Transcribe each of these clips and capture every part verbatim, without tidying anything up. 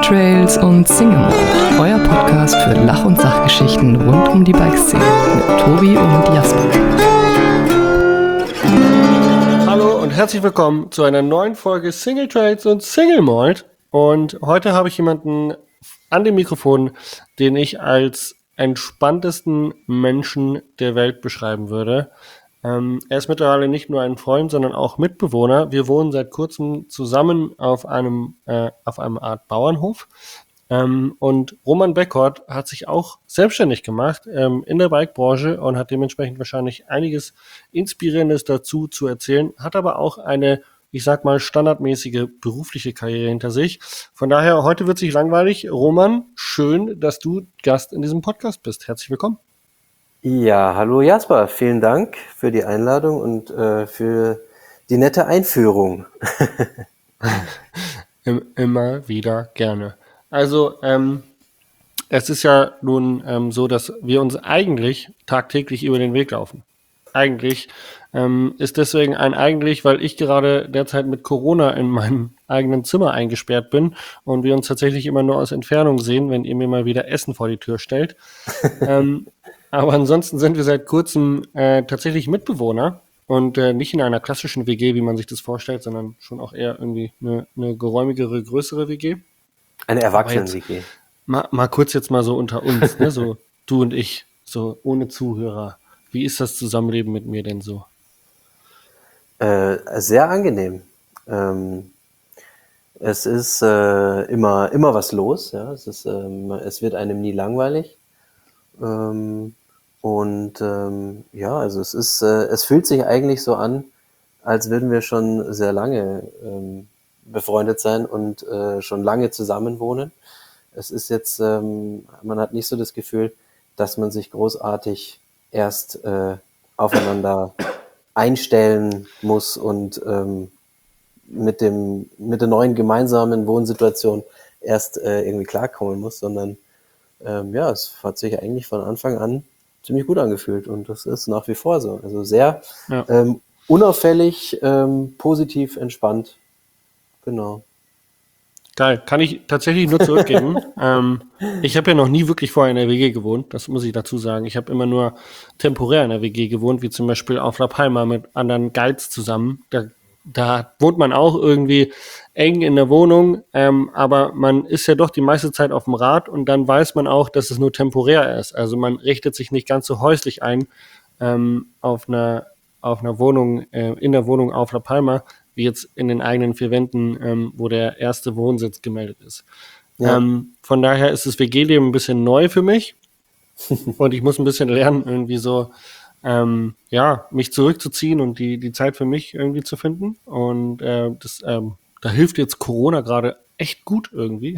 Trails und Single Mode, euer Podcast für Lach- und Sachgeschichten rund um die Bikeszene mit Tobi und Jasper. Hallo und herzlich willkommen zu einer neuen Folge Single Trails und Single Mode. Und heute habe ich jemanden an dem Mikrofon, den ich als entspanntesten Menschen der Welt beschreiben würde. Ähm, er ist mittlerweile nicht nur ein Freund, sondern auch Mitbewohner. Wir wohnen seit kurzem zusammen auf einem äh, auf einem Art Bauernhof. Ähm, und Roman Beckert hat sich auch selbstständig gemacht ähm, in der Bikebranche und hat dementsprechend wahrscheinlich einiges Inspirierendes dazu zu erzählen, hat aber auch eine, ich sag mal, standardmäßige berufliche Karriere hinter sich. Von daher, heute wird sich langweilig. Roman, schön, dass du Gast in diesem Podcast bist. Herzlich willkommen. Ja, hallo Jasper, vielen Dank für die Einladung und äh, für die nette Einführung. Immer wieder gerne. Also, ähm, es ist ja nun ähm, so, dass wir uns eigentlich tagtäglich über den Weg laufen. Eigentlich ähm, ist deswegen ein eigentlich, weil ich gerade derzeit mit Corona in meinem eigenen Zimmer eingesperrt bin und wir uns tatsächlich immer nur aus Entfernung sehen, wenn ihr mir mal wieder Essen vor die Tür stellt. ähm, aber ansonsten sind wir seit kurzem äh, tatsächlich Mitbewohner und äh, nicht in einer klassischen W G, wie man sich das vorstellt, sondern schon auch eher irgendwie eine, eine geräumigere, größere W G. Eine Erwachsenen-W G. Mal, mal kurz jetzt mal so unter uns, ne? So du und ich, so ohne Zuhörer. Wie ist das Zusammenleben mit mir denn so? Äh, sehr angenehm. Ähm, es ist äh, immer, immer was los, ja. Es ist, ähm, es wird einem nie langweilig. Ähm, und ähm, ja, also es ist, äh, es fühlt sich eigentlich so an, als würden wir schon sehr lange ähm, befreundet sein und äh, schon lange zusammen wohnen. Es ist jetzt, ähm, man hat nicht so das Gefühl, dass man sich großartig erst äh, aufeinander einstellen muss und ähm, mit dem mit der neuen gemeinsamen Wohnsituation erst äh, irgendwie klarkommen muss, sondern ähm, ja, es hat sich eigentlich von Anfang an ziemlich gut angefühlt und das ist nach wie vor so. Also sehr Ja. ähm, unauffällig, ähm, positiv, entspannt. Genau. Geil, kann ich tatsächlich nur zurückgeben. ähm, ich habe ja noch nie wirklich vorher in der W G gewohnt, das muss ich dazu sagen. Ich habe immer nur temporär in der W G gewohnt, wie zum Beispiel auf La Palma mit anderen Guides zusammen. Da, da wohnt man auch irgendwie eng in der Wohnung, ähm, aber man ist ja doch die meiste Zeit auf dem Rad und dann weiß man auch, dass es nur temporär ist. Also man richtet sich nicht ganz so häuslich ein ähm, auf einer auf einer Wohnung, äh, in der Wohnung auf La Palma, wie jetzt in den eigenen vier Wänden, ähm, wo der erste Wohnsitz gemeldet ist. Ja. Ähm, von daher ist das W G-Leben ein bisschen neu für mich und ich muss ein bisschen lernen, irgendwie so, ähm, ja, mich zurückzuziehen und die, die Zeit für mich irgendwie zu finden. Und äh, das, ähm, da hilft jetzt Corona gerade echt gut irgendwie.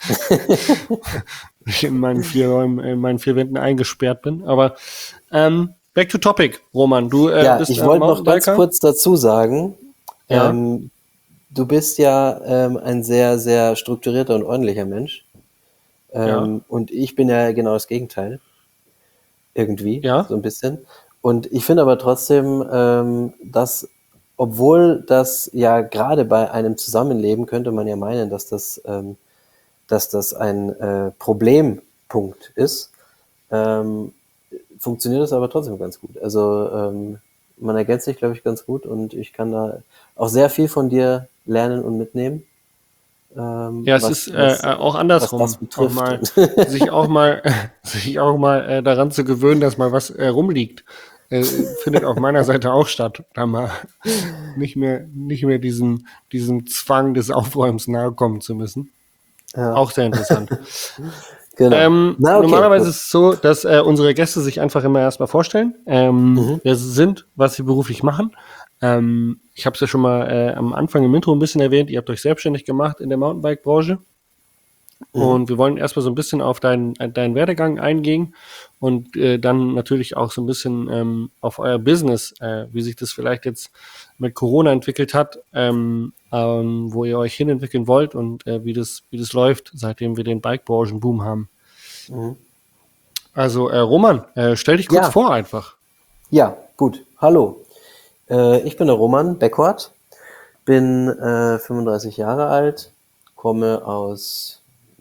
ich in meinen vier Räumen, in meinen vier Wänden eingesperrt bin. Aber ähm, back to topic, Roman. Du äh, Ja, bist ich äh, wollte noch ganz Mountainbiker. kurz dazu sagen, Ja. ähm, du bist ja ähm, ein sehr, sehr strukturierter und ordentlicher Mensch. Ähm, Ja. Und ich bin ja genau das Gegenteil. Irgendwie, Ja. so ein bisschen. Und ich finde aber trotzdem, ähm, dass, obwohl das ja gerade bei einem Zusammenleben, könnte man ja meinen, dass das, ähm, dass das ein äh, Problempunkt ist, ähm, funktioniert das aber trotzdem ganz gut. Also ähm, man ergänzt sich, glaube ich, ganz gut und ich kann da auch sehr viel von dir lernen und mitnehmen, ähm, Ja, es was, ist äh, was, äh, auch was das andersrum, auch betrifft. mal sich auch mal sich auch mal äh, daran zu gewöhnen, dass mal was äh, rumliegt, äh, findet auf meiner Seite auch statt, da mal nicht mehr nicht mehr diesem diesem Zwang des Aufräumens nahe kommen zu müssen. Ja, Auch sehr interessant. genau. Ähm, Na, okay, normalerweise gut. ist es so, dass äh, unsere Gäste sich einfach immer erstmal vorstellen, ähm, Mhm. wer sie sind, was sie beruflich machen. Ähm, ich habe es ja schon mal äh, am Anfang im Intro ein bisschen erwähnt, ihr habt euch selbstständig gemacht in der Mountainbike-Branche. Mhm. Und wir wollen erstmal so ein bisschen auf deinen, deinen Werdegang eingehen und äh, dann natürlich auch so ein bisschen ähm, auf euer Business, äh, wie sich das vielleicht jetzt mit Corona entwickelt hat, ähm, ähm, wo ihr euch hinentwickeln wollt und äh, wie das, wie das läuft, seitdem wir den Bike-Branchen-Boom haben. Mhm. Also äh, Roman, äh, stell dich kurz Ja, vor einfach. ja, gut. Hallo. Äh, ich bin der Roman Beckert, bin äh, fünfunddreißig Jahre alt, komme aus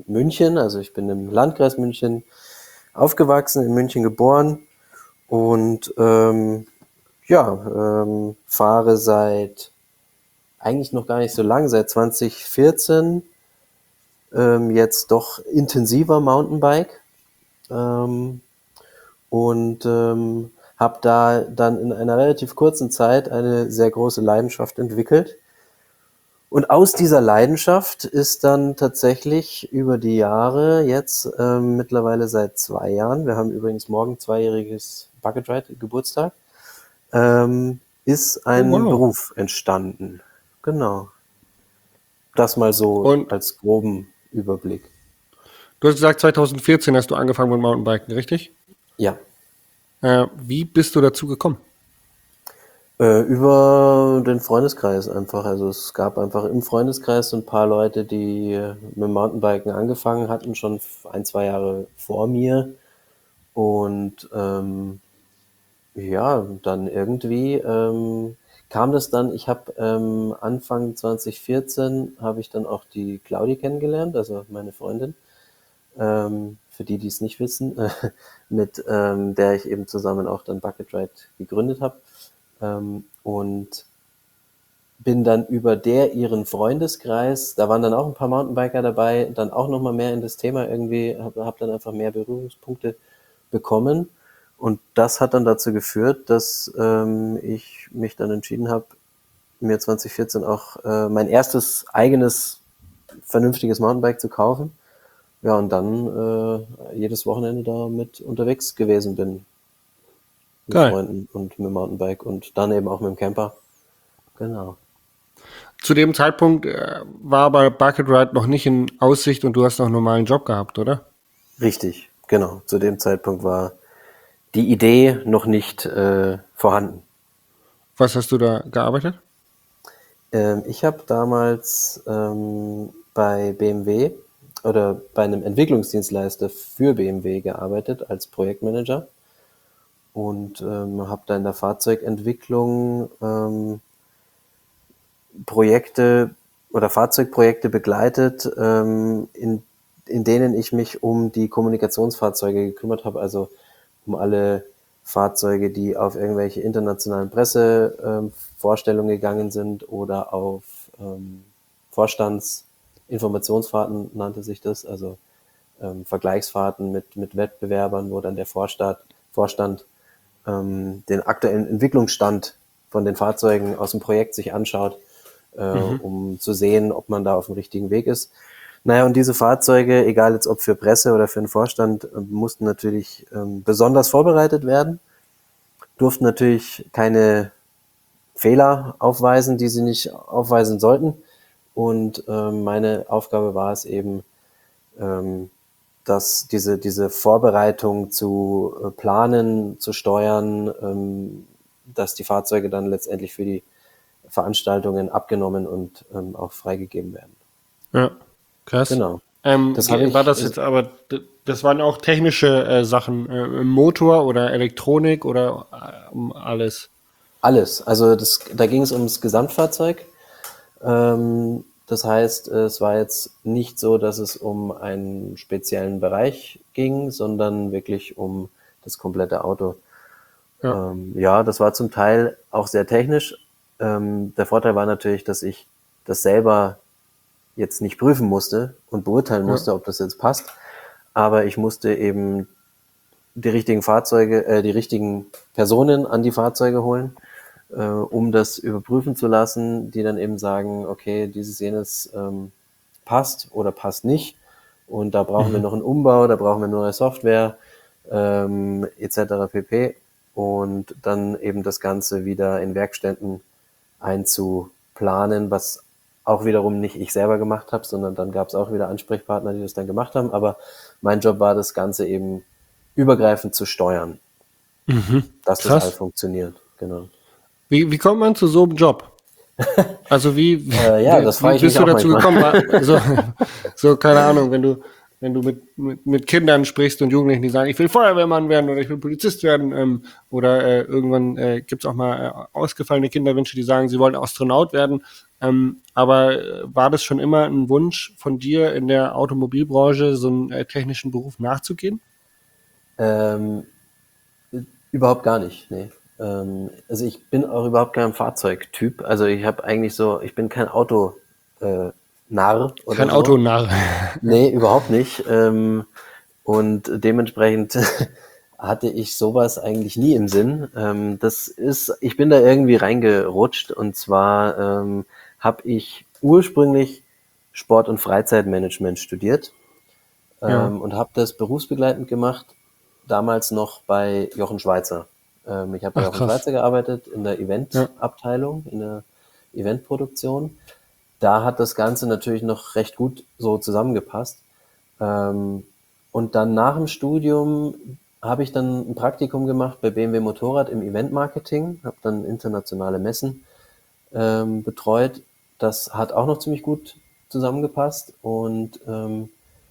München, also ich bin im Landkreis München aufgewachsen, in München geboren und ähm, ja, ähm, fahre seit eigentlich noch gar nicht so lang, seit zwanzig vierzehn ähm, jetzt doch intensiver Mountainbike ähm, und ähm, habe da dann in einer relativ kurzen Zeit eine sehr große Leidenschaft entwickelt. Und aus dieser Leidenschaft ist dann tatsächlich über die Jahre jetzt ähm, mittlerweile seit zwei Jahren, wir haben übrigens morgen zweijähriges Bucket Ride Geburtstag, ähm, ist Oh, ein wow. Beruf entstanden. Genau. Das mal so Und als groben Überblick. du hast gesagt, zwanzig vierzehn hast du angefangen mit Mountainbiken, richtig? Ja. Äh, wie bist du dazu gekommen? Äh, über den Freundeskreis einfach. Also es gab einfach im Freundeskreis so ein paar Leute, die mit dem Mountainbiken angefangen hatten, schon ein, zwei Jahre vor mir. Und ähm, ja, dann irgendwie ähm, kam das dann, ich habe ähm, Anfang zwanzig vierzehn habe ich dann auch die Claudi kennengelernt, also meine Freundin, ähm, für die, die es nicht wissen, äh, mit ähm, der ich eben zusammen auch dann Bucket Ride gegründet habe. Ähm, und bin dann über der ihren Freundeskreis, da waren dann auch ein paar Mountainbiker dabei, dann auch nochmal mehr in das Thema irgendwie, habe hab dann einfach mehr Berührungspunkte bekommen. Und das hat dann dazu geführt, dass ähm, ich mich dann entschieden habe, mir zwanzig vierzehn auch äh, mein erstes eigenes vernünftiges Mountainbike zu kaufen. Ja, und dann äh, jedes Wochenende da mit unterwegs gewesen bin. Mit Geil. Freunden und mit dem Mountainbike und dann eben auch mit dem Camper. Genau. Zu dem Zeitpunkt äh, war aber Bucket Ride noch nicht in Aussicht und du hast noch einen normalen Job gehabt, oder? Richtig, genau. Zu dem Zeitpunkt war die Idee noch nicht äh, vorhanden. Was hast du da gearbeitet? Ähm, ich habe damals ähm, bei B M W oder bei einem Entwicklungsdienstleister für B M W gearbeitet als Projektmanager und ähm, habe da in der Fahrzeugentwicklung ähm, Projekte oder Fahrzeugprojekte begleitet, ähm, in, in denen ich mich um die Kommunikationsfahrzeuge gekümmert habe, also um alle Fahrzeuge, die auf irgendwelche internationalen Pressevorstellungen ähm, gegangen sind oder auf ähm, Vorstandsinformationsfahrten nannte sich das, also ähm, Vergleichsfahrten mit, mit Wettbewerbern, wo dann der Vorstand, Vorstand ähm, den aktuellen Entwicklungsstand von den Fahrzeugen aus dem Projekt sich anschaut, äh, Mhm. um zu sehen, ob man da auf dem richtigen Weg ist. Naja, und diese Fahrzeuge, egal jetzt ob für Presse oder für den Vorstand, äh, mussten natürlich ähm, besonders vorbereitet werden, durften natürlich keine Fehler aufweisen, die sie nicht aufweisen sollten. Und ähm, meine Aufgabe war es eben, ähm, dass diese, diese Vorbereitung zu äh, planen, zu steuern, ähm, dass die Fahrzeuge dann letztendlich für die Veranstaltungen abgenommen und ähm, auch freigegeben werden. Ja, krass. Genau. Ähm, Das habe ge- war ich, das jetzt aber, d- das waren auch technische äh, Sachen, äh, Motor oder Elektronik oder äh, um alles? alles. Also das, da ging es ums Gesamtfahrzeug. Ähm, das heißt, es war jetzt nicht so, dass es um einen speziellen Bereich ging, sondern wirklich um das komplette Auto. Ja. Ähm, ja, das war zum Teil auch sehr technisch. Ähm, der Vorteil war natürlich, dass ich das selber jetzt nicht prüfen musste und beurteilen Ja. musste, ob das jetzt passt. Aber ich musste eben die richtigen Fahrzeuge, äh, die richtigen Personen an die Fahrzeuge holen, äh, um das überprüfen zu lassen, die dann eben sagen, okay, dieses jenes ähm, passt oder passt nicht. Und da brauchen wir Mhm. noch einen Umbau, da brauchen wir neue Software, ähm, et cetera pp. Und dann eben das Ganze wieder in Werkstätten einzuplanen, was auch wiederum nicht ich selber gemacht habe, sondern dann gab es auch wieder Ansprechpartner, die das dann gemacht haben. Aber mein Job war, das Ganze eben übergreifend zu steuern, Mhm. dass das alles Krass. funktioniert. Genau. Wie, wie kommt man zu so einem Job? Also wie, Äh, ja, das wie, frage wie ich bist mich du auch dazu manchmal. gekommen? War- So, so, keine Ahnung, wenn du, wenn du mit, mit, mit Kindern sprichst und Jugendlichen, die sagen, ich will Feuerwehrmann werden oder ich will Polizist werden, ähm, oder äh, irgendwann äh, gibt's auch mal äh, ausgefallene Kinderwünsche, die sagen, sie wollen Astronaut werden. Ähm, aber äh, war das schon immer ein Wunsch von dir, in der Automobilbranche so einen äh, technischen Beruf nachzugehen? Ähm, Überhaupt gar nicht, nee. Ähm, also ich bin auch überhaupt kein Fahrzeugtyp. Also ich habe eigentlich so, ich bin kein Auto äh, Narr oder Kein so. Autonarr. Nee, überhaupt nicht. Ähm, und dementsprechend hatte ich sowas eigentlich nie im Sinn. Ähm, das ist, ich bin da irgendwie reingerutscht und zwar ähm, habe ich ursprünglich Sport- und Freizeitmanagement studiert Ja. ähm, und habe das berufsbegleitend gemacht, damals noch bei Jochen Schweizer. Ähm, ich habe bei Ach, Jochen krass. Schweizer gearbeitet in der Ja. Eventabteilung, in der Eventproduktion. Da hat das Ganze natürlich noch recht gut so zusammengepasst. Ähm, und dann nach dem Studium habe ich dann ein Praktikum gemacht bei B M W Motorrad im Eventmarketing, habe dann internationale Messen ähm, betreut. Das hat auch noch ziemlich gut zusammengepasst und ähm,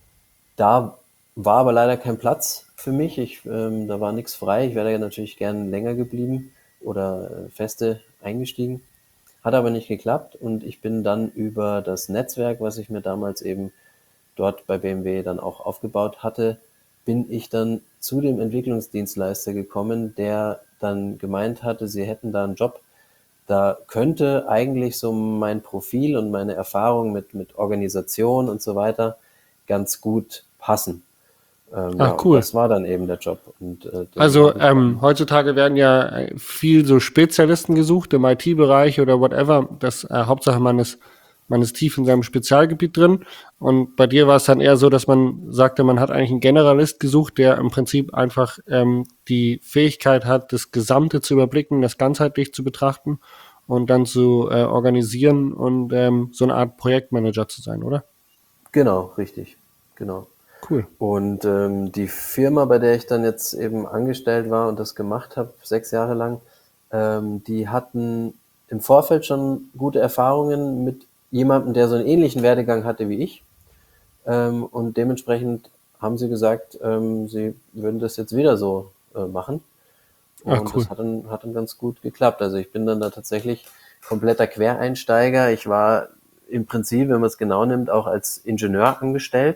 da war aber leider kein Platz für mich. Ich, ähm, da war nichts frei. Ich wäre ja natürlich gern länger geblieben oder äh, feste eingestiegen. Hat aber nicht geklappt und ich bin dann über das Netzwerk, was ich mir damals eben dort bei B M W dann auch aufgebaut hatte, bin ich dann zu dem Entwicklungsdienstleister gekommen, der dann gemeint hatte, sie hätten da einen Job. Da könnte eigentlich so mein Profil und meine Erfahrung mit, mit Organisation und so weiter ganz gut passen. Ähm, ja, Ach, und cool. das war dann eben der Job. Und äh, den Also habe ich ähm, dann. heutzutage werden ja äh, viel so Spezialisten gesucht im I T-Bereich oder whatever. Das äh, Hauptsache man ist, man ist tief in seinem Spezialgebiet drin. Und bei dir war es dann eher so, dass man sagte, man hat eigentlich einen Generalist gesucht, der im Prinzip einfach ähm, die Fähigkeit hat, das Gesamte zu überblicken, das ganzheitlich zu betrachten und dann zu äh, organisieren und ähm, so eine Art Projektmanager zu sein, oder? Genau, richtig. Genau. Cool. Und ähm, die Firma, bei der ich dann jetzt eben angestellt war und das gemacht habe, sechs Jahre lang, ähm, die hatten im Vorfeld schon gute Erfahrungen mit jemandem, der so einen ähnlichen Werdegang hatte wie ich. Ähm, und dementsprechend haben sie gesagt, ähm, sie würden das jetzt wieder so äh, machen. Ah, Und cool. das hat dann, hat dann ganz gut geklappt. Also ich bin dann da tatsächlich kompletter Quereinsteiger. Ich war im Prinzip, wenn man es genau nimmt, auch als Ingenieur angestellt.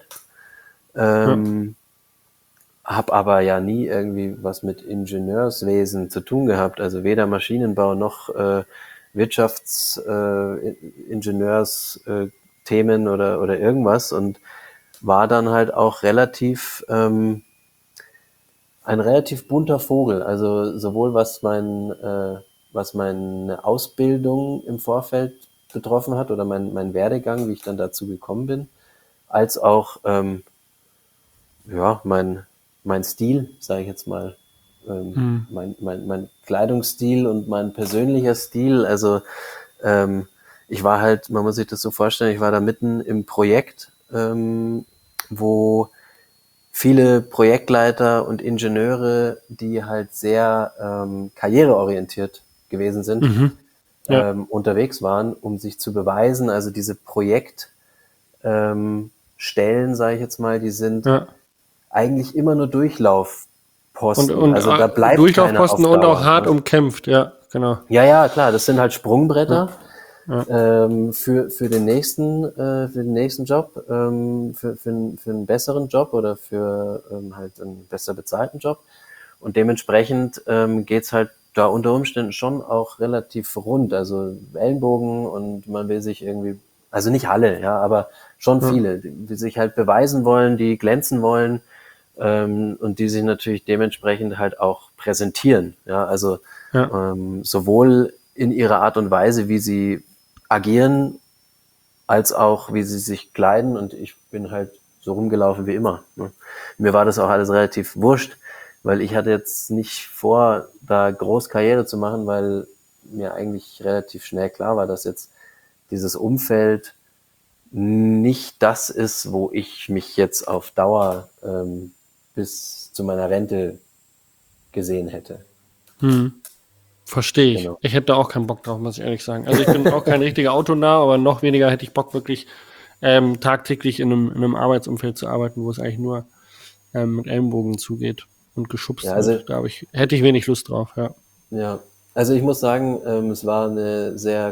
Ja. Ähm, Hab aber ja nie irgendwie was mit Ingenieurswesen zu tun gehabt. Also weder Maschinenbau noch äh, Wirtschaftsingenieursthemen äh, Themen oder, oder irgendwas. Und war dann halt auch relativ ähm, ein relativ bunter Vogel. Also sowohl was mein äh, was meine Ausbildung im Vorfeld betroffen hat oder mein, mein Werdegang, wie ich dann dazu gekommen bin, als auch ähm, ja mein mein Stil, sage ich jetzt mal, ähm, Hm. mein, mein mein Kleidungsstil und mein persönlicher Stil. Also ähm, ich war halt, man muss sich das so vorstellen, ich war da mitten im Projekt, ähm, wo viele Projektleiter und Ingenieure, die halt sehr ähm, karriereorientiert gewesen sind, Mhm. Ja. ähm, unterwegs waren, um sich zu beweisen. Also diese Projektstellen, ähm, Stellen, sage ich jetzt mal, die sind Ja. eigentlich immer nur Und, Durchlaufposten. und Also da äh, bleibt keiner Durchlaufposten auf und auch Dauer. hart Ne? umkämpft, ja, genau. Ja, ja, klar, das sind halt Ja, Sprungbretter ja, ähm, für, für den nächsten, äh, für den nächsten Job, ähm, für, für, für einen besseren Job oder für ähm, halt einen besser bezahlten Job. Und dementsprechend ähm, geht's halt da unter Umständen schon auch relativ rund. Also Ellenbogen und man will sich irgendwie, also nicht alle, ja, aber schon ja, viele, die sich halt beweisen wollen, die glänzen wollen ähm, und die sich natürlich dementsprechend halt auch präsentieren. Ja, also ja. ähm, sowohl in ihrer Art und Weise, wie sie agieren, als auch wie sie sich kleiden. Und ich bin halt so rumgelaufen wie immer. Ne? Mir war das auch alles relativ wurscht, weil ich hatte jetzt nicht vor, da groß Karriere zu machen, weil mir eigentlich relativ schnell klar war, dass jetzt dieses Umfeld nicht das ist, wo ich mich jetzt auf Dauer ähm, bis zu meiner Rente gesehen hätte. Hm. Verstehe ich. Genau. Ich hätte da auch keinen Bock drauf, muss ich ehrlich sagen. Also ich bin auch kein richtiger Autonah, aber noch weniger hätte ich Bock, wirklich ähm, tagtäglich in einem, in einem Arbeitsumfeld zu arbeiten, wo es eigentlich nur ähm, mit Ellenbogen zugeht und Ja, geschubst also wird. Da habe ich, hätte ich wenig Lust drauf, ja. Ja, also ich muss sagen, ähm, es war eine sehr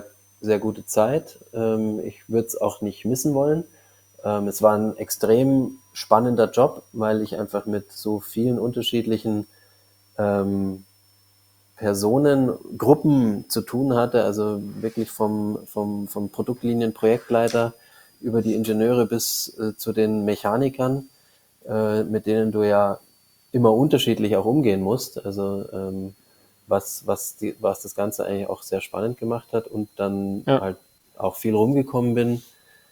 sehr gute Zeit. Ähm, ich würde es auch nicht missen wollen. Ähm, es war ein extrem spannender Job, weil ich einfach mit so vielen unterschiedlichen ähm, Personen, Gruppen zu tun hatte, also wirklich vom, vom, vom Produktlinien-Projektleiter über die Ingenieure bis äh, zu den Mechanikern, äh, mit denen du ja immer unterschiedlich auch umgehen musst. Also ähm, was, was, die, was das Ganze eigentlich auch sehr spannend gemacht hat und dann Ja. halt auch viel rumgekommen bin,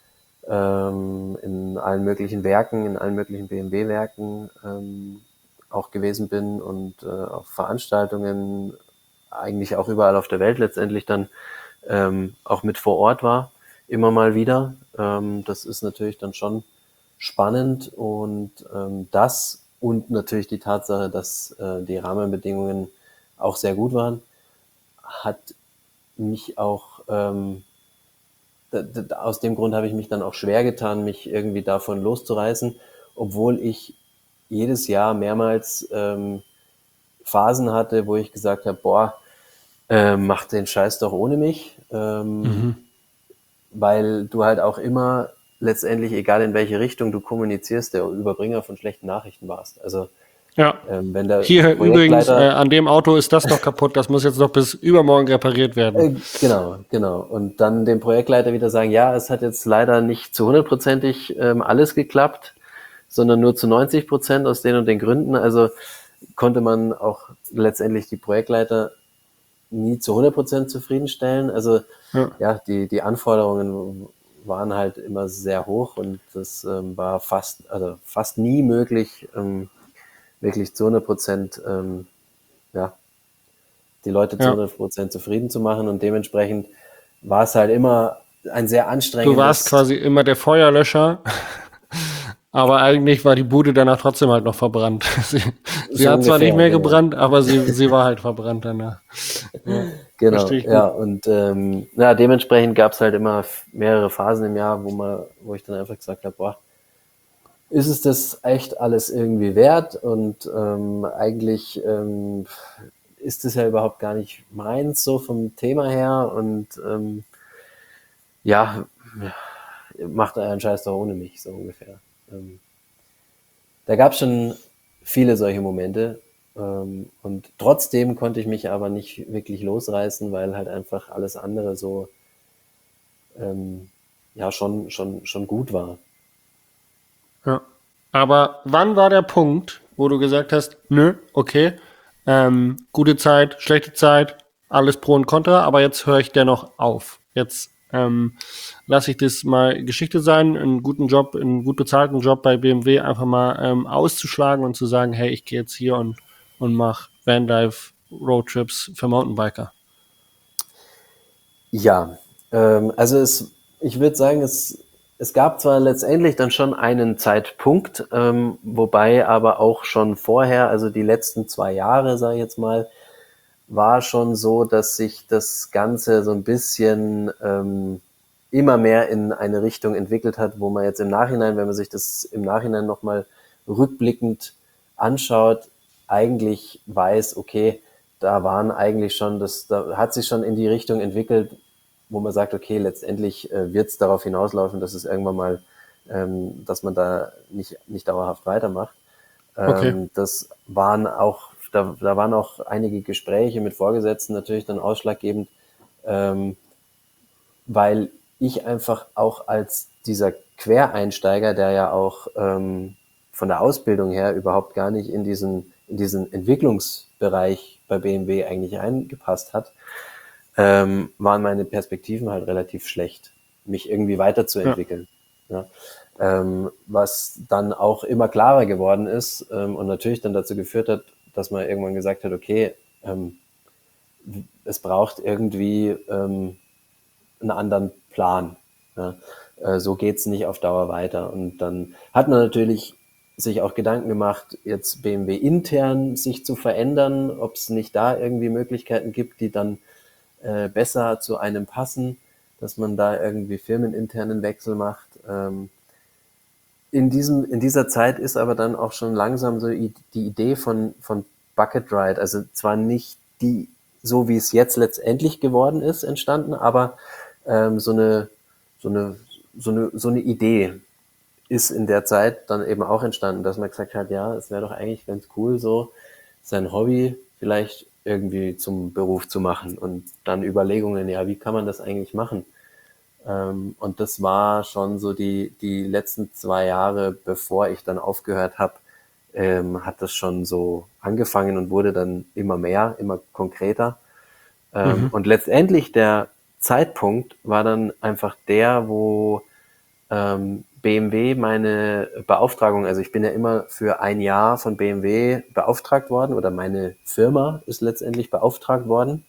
ähm, in allen möglichen Werken, in allen möglichen B M W-Werken ähm, auch gewesen bin und äh, auf Veranstaltungen, eigentlich auch überall auf der Welt letztendlich dann ähm, auch mit vor Ort war, immer mal wieder. Ähm, das ist natürlich dann schon spannend und ähm, das und natürlich die Tatsache, dass äh, die Rahmenbedingungen auch sehr gut waren, hat mich auch, ähm, d- d- aus dem Grund habe ich mich dann auch schwer getan, mich irgendwie davon loszureißen, obwohl ich jedes Jahr mehrmals ähm, Phasen hatte, wo ich gesagt habe, boah, äh, mach den Scheiß doch ohne mich, ähm, Mhm. weil du halt auch immer letztendlich, egal in welche Richtung du kommunizierst, der Überbringer von schlechten Nachrichten warst. Also Ja. ähm, wenn der Hier übrigens, äh, Projektleiter, an dem Auto ist das noch kaputt, das muss jetzt noch bis übermorgen repariert werden. äh, genau, genau, und dann dem Projektleiter wieder sagen, ja, es hat jetzt leider nicht zu hundertprozentig ähm, alles geklappt, sondern nur zu neunzig Prozent aus den und den Gründen. Also konnte man auch letztendlich die Projektleiter nie zu hundert Prozent zufriedenstellen. Also Ja. ja, die, die Anforderungen waren halt immer sehr hoch und das ähm, war fast, also fast nie möglich, ähm, wirklich zu hundert Prozent, ähm, ja, die Leute zu Ja. hundert Prozent zufrieden zu machen und dementsprechend war es halt immer ein sehr Du warst anstrengendes, quasi immer der Feuerlöscher, aber eigentlich war die Bude danach trotzdem halt noch verbrannt. Sie, sie so hat zwar nicht ungefähr, mehr genau. gebrannt, aber sie, sie war halt verbrannt danach. Ja, Genau, verstehe ich ja, gut. und ähm, ja, dementsprechend gab es halt immer f- mehrere Phasen im Jahr, wo man, wo ich dann einfach gesagt habe, boah, ist es das echt alles irgendwie wert? Und ähm, eigentlich ähm, ist es ja überhaupt gar nicht meins, so vom Thema her. Und ähm, ja, macht euren Scheiß doch ohne mich, so ungefähr. Ähm, da gab es schon viele solche Momente. Ähm, und trotzdem konnte ich mich aber nicht wirklich losreißen, weil halt einfach alles andere so ähm, ja schon, schon, schon gut war. Ja. Aber wann war der Punkt, wo du gesagt hast, nö, okay, ähm, gute Zeit, schlechte Zeit, alles Pro und Contra, aber jetzt höre ich dennoch auf. Jetzt ähm, lasse ich das mal Geschichte sein, einen guten Job, einen gut bezahlten Job bei B M W einfach mal ähm, auszuschlagen und zu sagen, hey, ich gehe jetzt hier und, und mache Vanlife Roadtrips für Mountainbiker. Ja, ähm, also es, ich würde sagen, es, es gab zwar letztendlich dann schon einen Zeitpunkt, ähm, wobei aber auch schon vorher, also die letzten zwei Jahre, sage ich jetzt mal, war schon so, dass sich das Ganze so ein bisschen ähm, immer mehr in eine Richtung entwickelt hat, wo man jetzt im Nachhinein, wenn man sich das im Nachhinein nochmal rückblickend anschaut, eigentlich weiß, okay, da waren eigentlich schon, das, da hat sich schon in die Richtung entwickelt, wo man sagt, okay, letztendlich äh, wird es darauf hinauslaufen, dass es irgendwann mal, ähm, dass man da nicht, nicht dauerhaft weitermacht. Okay. Ähm, das waren auch, da, da waren auch einige Gespräche mit Vorgesetzten natürlich dann ausschlaggebend, ähm, weil ich einfach auch als dieser Quereinsteiger, der ja auch ähm, von der Ausbildung her überhaupt gar nicht in diesen, in diesen Entwicklungsbereich bei B M W eigentlich eingepasst hat, ähm, waren meine Perspektiven halt relativ schlecht, mich irgendwie Ja. weiterzuentwickeln. Ja. Ähm, was dann auch immer klarer geworden ist ähm, und natürlich dann dazu geführt hat, dass man irgendwann gesagt hat, okay, ähm, es braucht irgendwie ähm, einen anderen Plan. Ja. Äh, so geht's nicht auf Dauer weiter. Und dann hat man natürlich sich auch Gedanken gemacht, jetzt B M W intern sich zu verändern, ob es nicht da irgendwie Möglichkeiten gibt, die dann äh, besser zu einem passen, dass man da irgendwie firmeninternen Wechsel macht. Ähm, in diesem, in dieser Zeit ist aber dann auch schon langsam so i- die Idee von, von Bucket Ride, also zwar nicht die, so wie es jetzt letztendlich geworden ist, entstanden, aber ähm, so eine, so eine, so eine, so eine Idee ist in der Zeit dann eben auch entstanden, dass man gesagt hat, ja, es wäre doch eigentlich ganz cool, so sein Hobby vielleicht irgendwie zum Beruf zu machen und dann Überlegungen, ja, wie kann man das eigentlich machen? Ähm, und das war schon so die, die letzten zwei Jahre, bevor ich dann aufgehört habe, ähm, hat das schon so angefangen und wurde dann immer mehr, immer konkreter. Ähm, Mhm. und letztendlich der Zeitpunkt war dann einfach der, wo ähm, B M W meine Beauftragung, also ich bin ja immer für ein Jahr von B M W beauftragt worden oder meine Firma ist letztendlich beauftragt worden,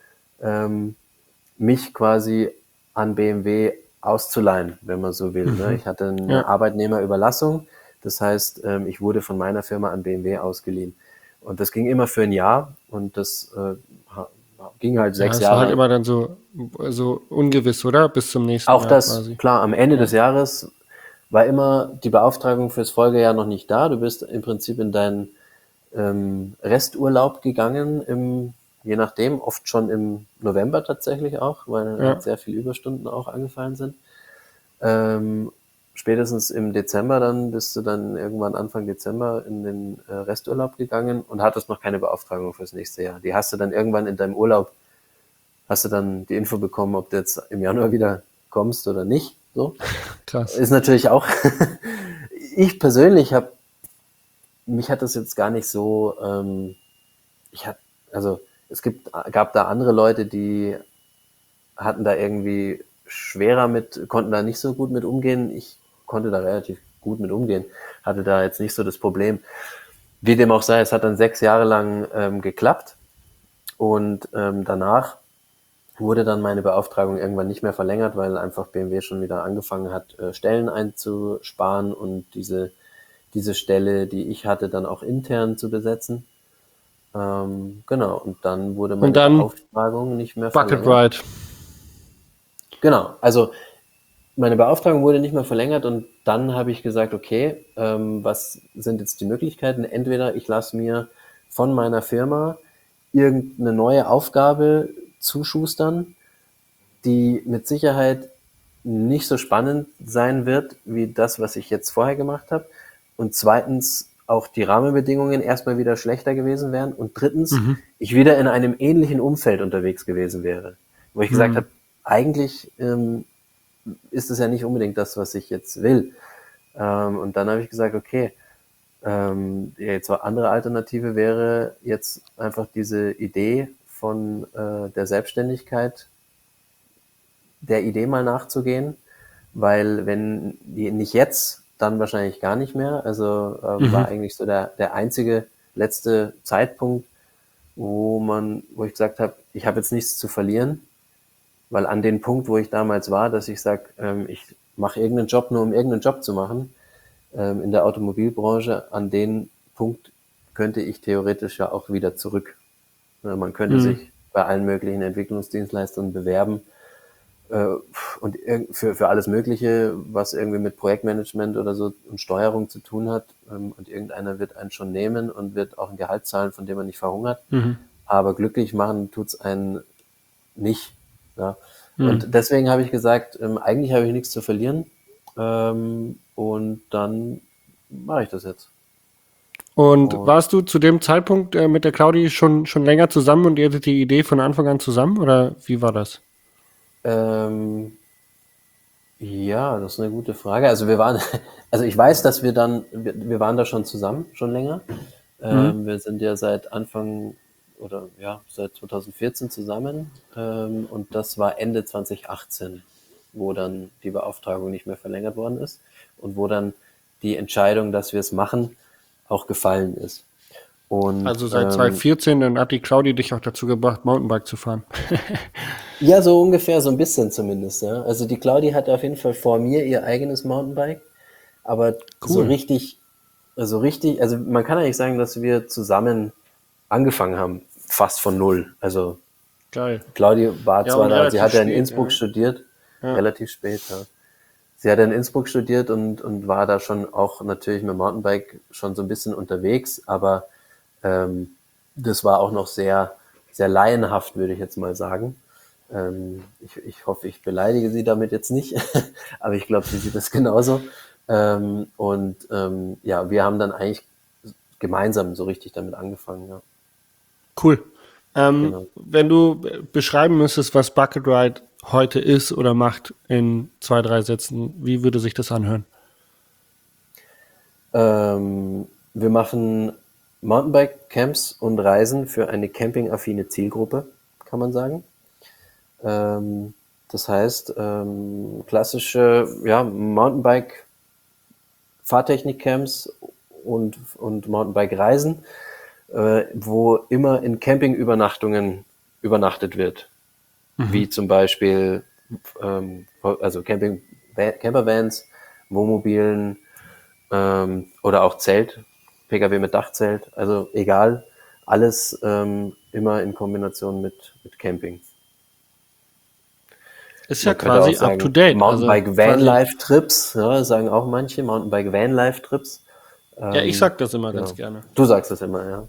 ähm, mich quasi an B M W auszuleihen, wenn man so will. Ne? Mhm. Ich hatte eine Ja. Arbeitnehmerüberlassung, das heißt, ähm, ich wurde von meiner Firma an B M W ausgeliehen. Und das ging immer für ein Jahr und das äh, ging halt Ja, sechs es war Jahre halt lang. immer dann so, so ungewiss, oder? Bis zum nächsten Auch Jahr das, quasi. klar, am Ende Ja. des Jahres war immer die Beauftragung fürs Folgejahr noch nicht da. Du bist im Prinzip in deinen ähm, Resturlaub gegangen, im, je nachdem, oft schon im November tatsächlich auch, weil halt Ja. sehr viele Überstunden auch angefallen sind. Ähm, spätestens im Dezember dann bist du dann irgendwann Anfang Dezember in den äh, Resturlaub gegangen und hattest noch keine Beauftragung fürs nächste Jahr. Die hast du dann irgendwann in deinem Urlaub, hast du dann die Info bekommen, ob du jetzt im Januar wieder kommst oder nicht. So. Krass. Ist natürlich auch, ich persönlich habe, mich hat das jetzt gar nicht so, ähm, ich hab, also es gibt, gab da andere Leute, die hatten da irgendwie schwerer mit, konnten da nicht so gut mit umgehen. Ich konnte da relativ gut mit umgehen, hatte da jetzt nicht so das Problem. Wie dem auch sei, es hat dann sechs Jahre lang ähm, geklappt und ähm, danach wurde dann meine Beauftragung irgendwann nicht mehr verlängert, weil einfach B M W schon wieder angefangen hat, äh, Stellen einzusparen und diese, diese Stelle, die ich hatte, dann auch intern zu besetzen. Ähm, genau, und dann wurde Und meine dann Beauftragung nicht mehr Bucket verlängert. Ride. Genau, also meine Beauftragung wurde nicht mehr verlängert und dann habe ich gesagt, okay, ähm, was sind jetzt die Möglichkeiten? Entweder ich lasse mir von meiner Firma irgendeine neue Aufgabe zuschustern, die mit Sicherheit nicht so spannend sein wird wie das, was ich jetzt vorher gemacht habe. Und zweitens auch die Rahmenbedingungen erstmal wieder schlechter gewesen wären. Und drittens, Mhm. ich wieder in einem ähnlichen Umfeld unterwegs gewesen wäre. Wo ich gesagt Mhm. habe, eigentlich ähm, ist es ja nicht unbedingt das, was ich jetzt will. Ähm, und dann habe ich gesagt, okay, ähm, ja, jetzt eine andere Alternative wäre jetzt einfach diese Idee von äh, der Selbstständigkeit, der Idee mal nachzugehen, weil wenn die nicht jetzt, dann wahrscheinlich gar nicht mehr. Also ähm, Mhm. war eigentlich so der, der einzige letzte Zeitpunkt, wo man, wo ich gesagt habe, ich habe jetzt nichts zu verlieren, weil an den Punkt, wo ich damals war, dass ich sage, ähm, ich mache irgendeinen Job nur um irgendeinen Job zu machen, ähm, in der Automobilbranche, an den Punkt könnte ich theoretisch ja auch wieder zurück. Ja, man könnte Mhm. sich bei allen möglichen Entwicklungsdienstleistern bewerben äh, und für, für alles Mögliche, was irgendwie mit Projektmanagement oder so und Steuerung zu tun hat. Ähm, und irgendeiner wird einen schon nehmen und wird auch ein Gehalt zahlen, von dem man nicht verhungert. Mhm. Aber glücklich machen tut's einen nicht. Ja. Mhm. Und deswegen habe ich gesagt, ähm, eigentlich habe ich nichts zu verlieren. Ähm, und dann mache ich das jetzt. Und Und, warst du zu dem Zeitpunkt äh, mit der Claudi schon, schon länger zusammen und ihr hattet die Idee von Anfang an zusammen? Oder wie war das? ähm, ja, das ist eine gute Frage. Also wir waren, also ich weiß, dass wir dann, wir, wir waren da schon zusammen, schon länger. Mhm. Ähm, wir sind ja seit Anfang oder ja, seit zwanzig vierzehn zusammen. Ähm, und das war Ende zwanzig achtzehn, wo dann die Beauftragung nicht mehr verlängert worden ist und wo dann die Entscheidung, dass wir es machen, auch gefallen ist. Und Also seit ähm, zwanzig vierzehn, dann hat die Claudi dich auch dazu gebracht, Mountainbike zu fahren. ja, so ungefähr, so ein bisschen zumindest, ja. Also die Claudi hatte auf jeden Fall vor mir ihr eigenes Mountainbike, aber so Cool. richtig, also richtig, also man kann eigentlich sagen, dass wir zusammen angefangen haben, fast von null. Also Geil. Claudi war Ja, zwar und da, sie relativ hat ja in spät, Innsbruck ja. studiert, Ja. relativ spät, ja. Sie hat ja in Innsbruck studiert und, und war da schon auch natürlich mit dem Mountainbike schon so ein bisschen unterwegs, aber ähm, das war auch noch sehr, sehr laienhaft, würde ich jetzt mal sagen. Ähm, ich, ich hoffe, ich beleidige sie damit jetzt nicht, aber ich glaube, sie sieht das genauso. Ähm, und ähm, ja, wir haben dann eigentlich gemeinsam so richtig damit angefangen, ja. Cool. Ähm, Genau. wenn du be- beschreiben müsstest, was Bucket Ride heute ist oder macht in zwei, drei Sätzen, wie würde sich das anhören? Ähm, wir machen Mountainbike-Camps und Reisen für eine campingaffine Zielgruppe, kann man sagen. Ähm, das heißt, ähm, klassische ja, Mountainbike-Fahrtechnik-Camps und, und Mountainbike-Reisen, äh, wo immer in Campingübernachtungen übernachtet wird. Wie zum Beispiel ähm, also Camping, Campervans, Wohnmobilen, ähm, oder auch Zelt, P K W mit Dachzelt, also egal, alles ähm, immer in Kombination mit, mit Camping. Ist ja Man könnte auch quasi up to sagen date. Also Mountainbike quasi, Vanlife Trips, ja, sagen auch manche, Mountainbike Vanlife Trips. ja, ich Ähm, sag das immer ganz genau. gerne. Du sagst es immer, ja.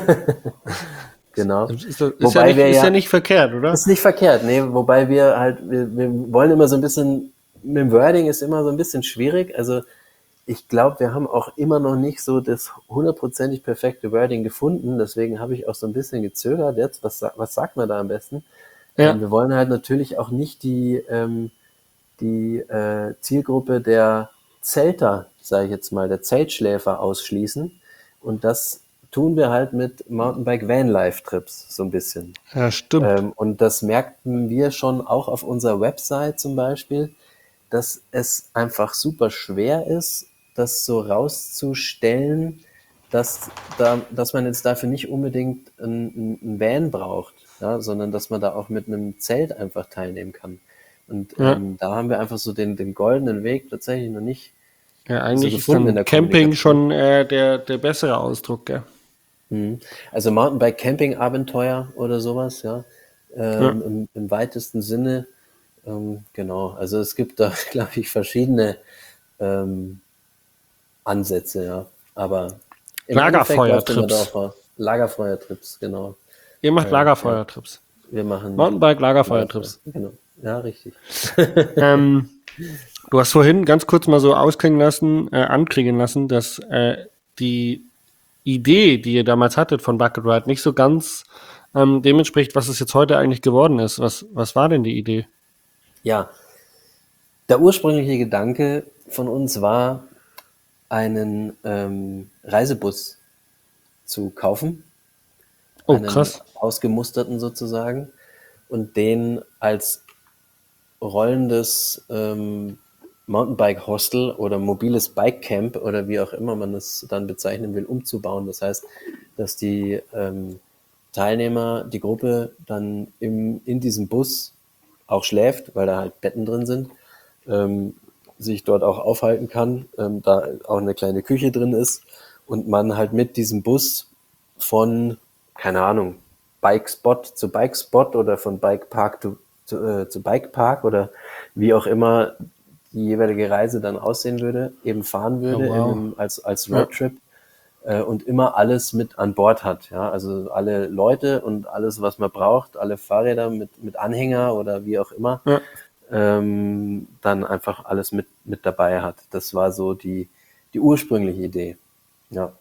Genau. Ist, ist, ist, ja Wobei nicht, wir ist ja ja, nicht verkehrt, oder? ist nicht verkehrt, nee, wobei wir halt, wir, wir wollen immer so ein bisschen, mit dem Wording ist immer so ein bisschen schwierig, also ich glaube, wir haben auch immer noch nicht so das hundertprozentig perfekte Wording gefunden. Deswegen habe ich auch so ein bisschen gezögert jetzt. Was, sa- was sagt man da am besten? Ähm, Ja, wir wollen halt natürlich auch nicht die, ähm, die äh, Zielgruppe der Zelter, sage ich jetzt mal, der Zeltschläfer ausschließen. Und das tun wir halt mit Mountainbike Vanlife Trips so ein bisschen. ja, stimmt. Ähm, und das merkten wir schon auch auf unserer Website zum Beispiel, dass es einfach super schwer ist, das so rauszustellen, dass, da, dass man jetzt dafür nicht unbedingt ein, ein Van braucht, ja, sondern dass man da auch mit einem Zelt einfach teilnehmen kann. Und Ja. ähm, da haben wir einfach so den, den goldenen Weg tatsächlich noch nicht Ja, so eigentlich ist gefunden in dann der Camping Kommunikation. schon äh, der, der bessere Ausdruck, gell? Mhm. Also Mountainbike Camping Abenteuer oder sowas, ja, Ja. ähm, im, im weitesten Sinne. Ähm, genau, also es gibt da, glaube ich, verschiedene ähm, Ansätze, ja. Aber im Endeffekt läuft immer Lagerfeuertrips. darauf raus. Lagerfeuertrips, genau. Ihr macht Äh, ja, Lagerfeuertrips. wir machen Mountainbike Lagerfeuer. Lagerfeuertrips. Genau. Ja, richtig. Ähm, du hast vorhin ganz kurz mal so ausklingen lassen, äh, anklingen lassen, dass äh, die Idee, die ihr damals hattet von Bucket Ride, nicht so ganz ähm, dem entspricht, was es jetzt heute eigentlich geworden ist. Was, was war denn die Idee? Ja, der ursprüngliche Gedanke von uns war, einen ähm, Reisebus zu kaufen, Oh, einen krass. ausgemusterten sozusagen, und den als rollendes ähm, Mountainbike-Hostel oder mobiles Bike-Camp oder wie auch immer man es dann bezeichnen will, umzubauen. Das heißt, dass die ähm, Teilnehmer, die Gruppe dann im, in diesem Bus auch schläft, weil da halt Betten drin sind, ähm, sich dort auch aufhalten kann, ähm, da auch eine kleine Küche drin ist und man halt mit diesem Bus von, keine Ahnung, Bike Spot zu Bike Spot oder von Bike Park zu, zu, äh, zu Bike Park oder wie auch immer die jeweilige Reise dann aussehen würde, eben fahren Oh, würde in wow. einem, als, als Ja, Roadtrip äh, und immer alles mit an Bord hat. Ja? Also alle Leute und alles, was man braucht, alle Fahrräder mit, mit Anhänger oder wie auch immer, ja. ähm, dann einfach alles mit, mit dabei hat. Das war so die, die ursprüngliche Idee. Ja.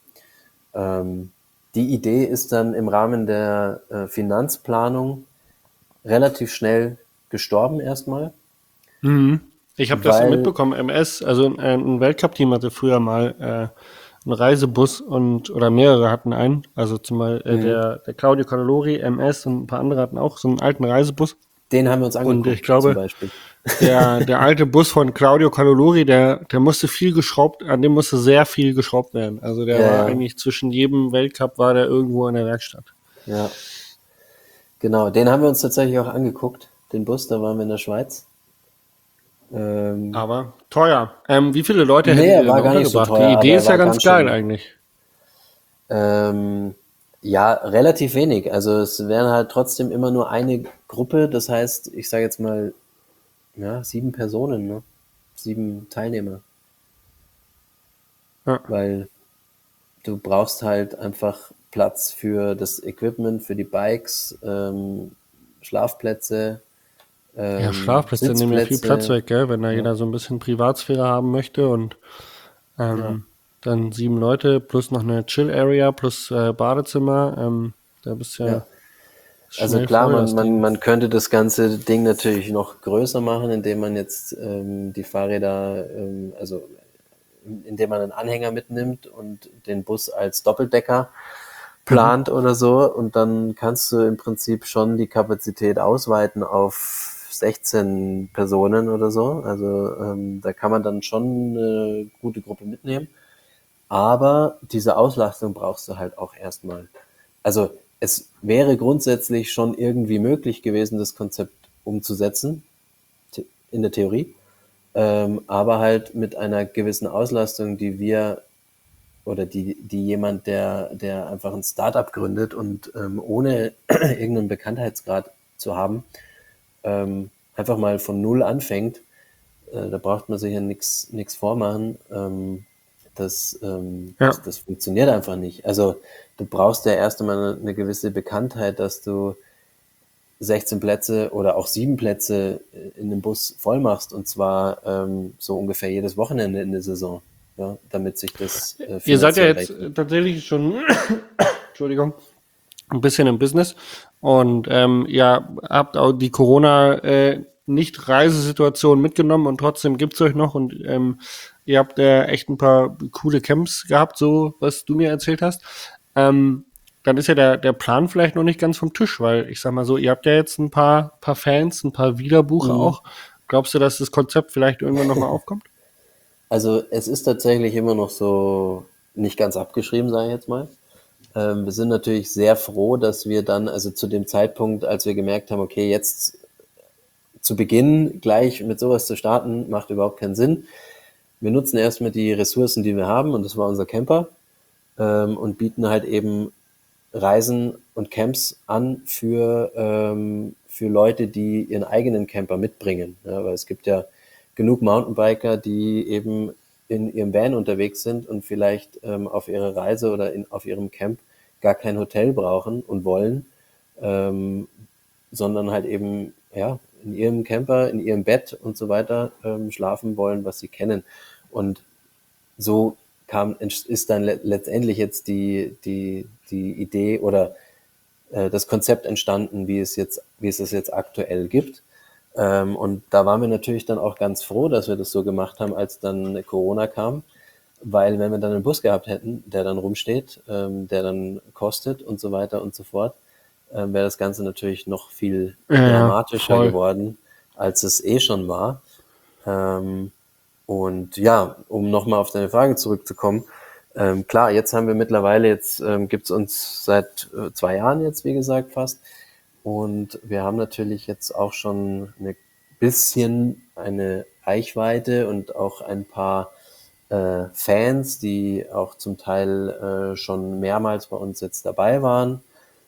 Ähm, die Idee ist dann im Rahmen der äh, Finanzplanung relativ schnell gestorben erstmal, Mhm. Ich habe das weil, mitbekommen, M S, also ein, ein Weltcup-Team hatte früher mal äh, einen Reisebus und oder mehrere hatten einen. Also zum Beispiel äh, mh, der, der Claudio Canelori, M S und ein paar andere hatten auch so einen alten Reisebus. den haben wir uns Und ich angeguckt zum glaube, Beispiel. der, der alte Bus von Claudio Canelori, der, der musste viel geschraubt, an dem musste sehr viel geschraubt werden. Also der Ja, war ja, eigentlich zwischen jedem Weltcup war der irgendwo in der Werkstatt. ja, genau. Den haben wir uns tatsächlich auch angeguckt, den Bus, da waren wir in der Schweiz. Ähm, Aber teuer. Ähm, wie viele Leute nee, hättet ihr er denn war da gar nicht so untergebracht? Die teuer, aber Idee er ist ja war ganz ganz geil schön, eigentlich. ähm, ja, relativ wenig. Also es wären halt trotzdem immer nur eine Gruppe. Das heißt, ich sage jetzt mal, ja, sieben Personen, ne? Sieben Teilnehmer. Ja. Weil du brauchst halt einfach Platz für das Equipment, für die Bikes, ähm, Schlafplätze, Ja, Ähm, Schlafplätze nehmen ja viel Sitzplätze. Platz weg, gell? Wenn da Ja. jeder so ein bisschen Privatsphäre haben möchte und ähm, Ja. dann sieben Leute plus noch eine Chill-Area plus äh, Badezimmer, ähm, da bist du ja, Ja. schnell Also klar, voll, man, das man, Ding. man könnte das ganze Ding natürlich noch größer machen, indem man jetzt ähm, die Fahrräder, ähm, also indem man einen Anhänger mitnimmt und den Bus als Doppeldecker plant oder so. Und dann kannst du im Prinzip schon die Kapazität ausweiten auf sechzehn Personen oder so. Also ähm, da kann man dann schon eine gute Gruppe mitnehmen. Aber diese Auslastung brauchst du halt auch erstmal. Also es wäre grundsätzlich schon irgendwie möglich gewesen, das Konzept umzusetzen, the- in der Theorie, ähm, aber halt mit einer gewissen Auslastung, die wir oder die, die jemand, der, der einfach ein Startup gründet und ähm, ohne irgendeinen Bekanntheitsgrad zu haben, ähm, einfach mal von Null anfängt, äh, da braucht man sich ja nichts nichts vormachen. Ähm, das, ähm, Ja. das, das funktioniert einfach nicht. Also du brauchst ja erst einmal eine, eine gewisse Bekanntheit, dass du sechzehn Plätze oder auch sieben Plätze in dem Bus voll machst und zwar ähm, so ungefähr jedes Wochenende in der Saison, ja, damit sich das äh, Ihr seid ja finanziell jetzt rechnet. tatsächlich schon, Entschuldigung, ein bisschen im Business und ähm, ihr habt auch die Corona äh, nicht Reisesituation mitgenommen und trotzdem gibt's euch noch und ähm, ihr habt äh, echt ein paar coole Camps gehabt, so was du mir erzählt hast. Ähm, dann ist ja der, der Plan vielleicht noch nicht ganz vom Tisch, weil ich sag mal so, ihr habt ja jetzt ein paar, paar Fans, ein paar Wiederbucher Mhm. auch. Glaubst du, dass das Konzept vielleicht irgendwann nochmal aufkommt? Also es ist tatsächlich immer noch so nicht ganz abgeschrieben, sage ich jetzt mal. Ähm, wir sind natürlich sehr froh, dass wir dann, also zu dem Zeitpunkt, als wir gemerkt haben, okay, jetzt zu Beginn gleich mit sowas zu starten, macht überhaupt keinen Sinn. Wir nutzen erstmal die Ressourcen, die wir haben, und das war unser Camper, ähm, und bieten halt eben Reisen und Camps an für, ähm, für Leute, die ihren eigenen Camper mitbringen. Ja, weil es gibt ja genug Mountainbiker, die eben in ihrem Van unterwegs sind und vielleicht ähm, auf ihrer Reise oder in, auf ihrem Camp gar kein Hotel brauchen und wollen, ähm, sondern halt eben ja in ihrem Camper, in ihrem Bett und so weiter ähm, schlafen wollen, was sie kennen. Und so kam, ist dann le letztendlich jetzt die, die, die Idee oder äh, das Konzept entstanden, wie es jetzt, wie es es jetzt aktuell gibt. Ähm, und da waren wir natürlich dann auch ganz froh, dass wir das so gemacht haben, als dann Corona kam, weil wenn wir dann einen Bus gehabt hätten, der dann rumsteht, ähm, der dann kostet und so weiter und so fort, ähm, wäre das Ganze natürlich noch viel Ja, dramatischer voll. geworden, als es eh schon war. Ähm, und ja, um nochmal auf deine Frage zurückzukommen, ähm, klar, jetzt haben wir mittlerweile, jetzt ähm, gibt's uns seit äh, zwei Jahren jetzt, wie gesagt, fast. Und wir haben natürlich jetzt auch schon ein bisschen eine Reichweite und auch ein paar äh, Fans, die auch zum Teil äh, schon mehrmals bei uns jetzt dabei waren.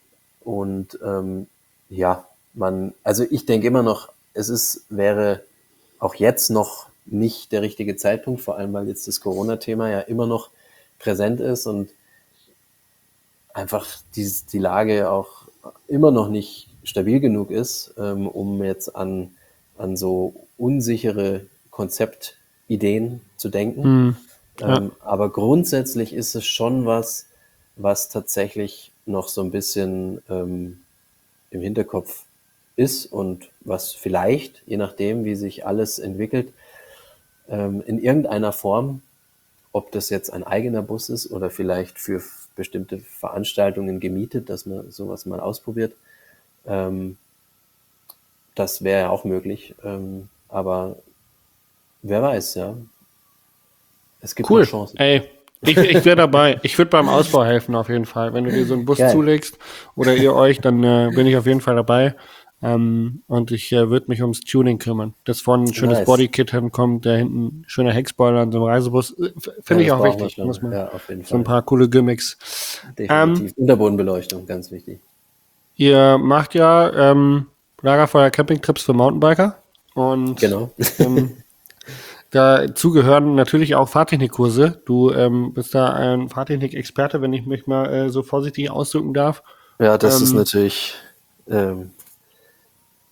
Und ähm, ja, man, also ich denke immer noch, es ist, wäre auch jetzt noch nicht der richtige Zeitpunkt, vor allem weil jetzt das Corona-Thema ja immer noch präsent ist und einfach die, die Lage auch immer noch nicht stabil genug ist, ähm, um jetzt an, an so unsichere Konzeptideen zu denken. Hm. Ja. Ähm, aber grundsätzlich ist es schon was, was tatsächlich noch so ein bisschen ähm, im Hinterkopf ist und was vielleicht, je nachdem, wie sich alles entwickelt, ähm, in irgendeiner Form, ob das jetzt ein eigener Bus ist oder vielleicht für f- bestimmte Veranstaltungen gemietet, dass man sowas mal ausprobiert, ähm, das wäre ja auch möglich. Ähm, aber wer weiß, ja. Es gibt noch Cool. Chancen. Ey, ich, ich wäre dabei. Ich würde beim Ausbau helfen auf jeden Fall. Wenn du dir so einen Bus Geil. zulegst oder ihr euch, dann äh, bin ich auf jeden Fall dabei. Ähm, und ich äh, würde mich ums Tuning kümmern. Dass vorne ein schönes Nice. Bodykit hinkommt, der hinten schöner Heckspoiler an so einem Reisebus. Äh, f- Ja, Finde ich das auch brauchen wir wichtig. schon. Muss man Ja, auf jeden so ein Fall. paar coole Gimmicks. Ähm, Definitiv. Unterbodenbeleuchtung, ganz wichtig. ihr macht ja ähm, Lagerfeuer Campingtrips für Mountainbiker. Und Genau. ähm, dazu gehören natürlich auch Fahrtechnikkurse. Du ähm, bist da ein Fahrtechnik-Experte, wenn ich mich mal äh, so vorsichtig ausdrücken darf. Ja, das ist Ähm, natürlich ähm,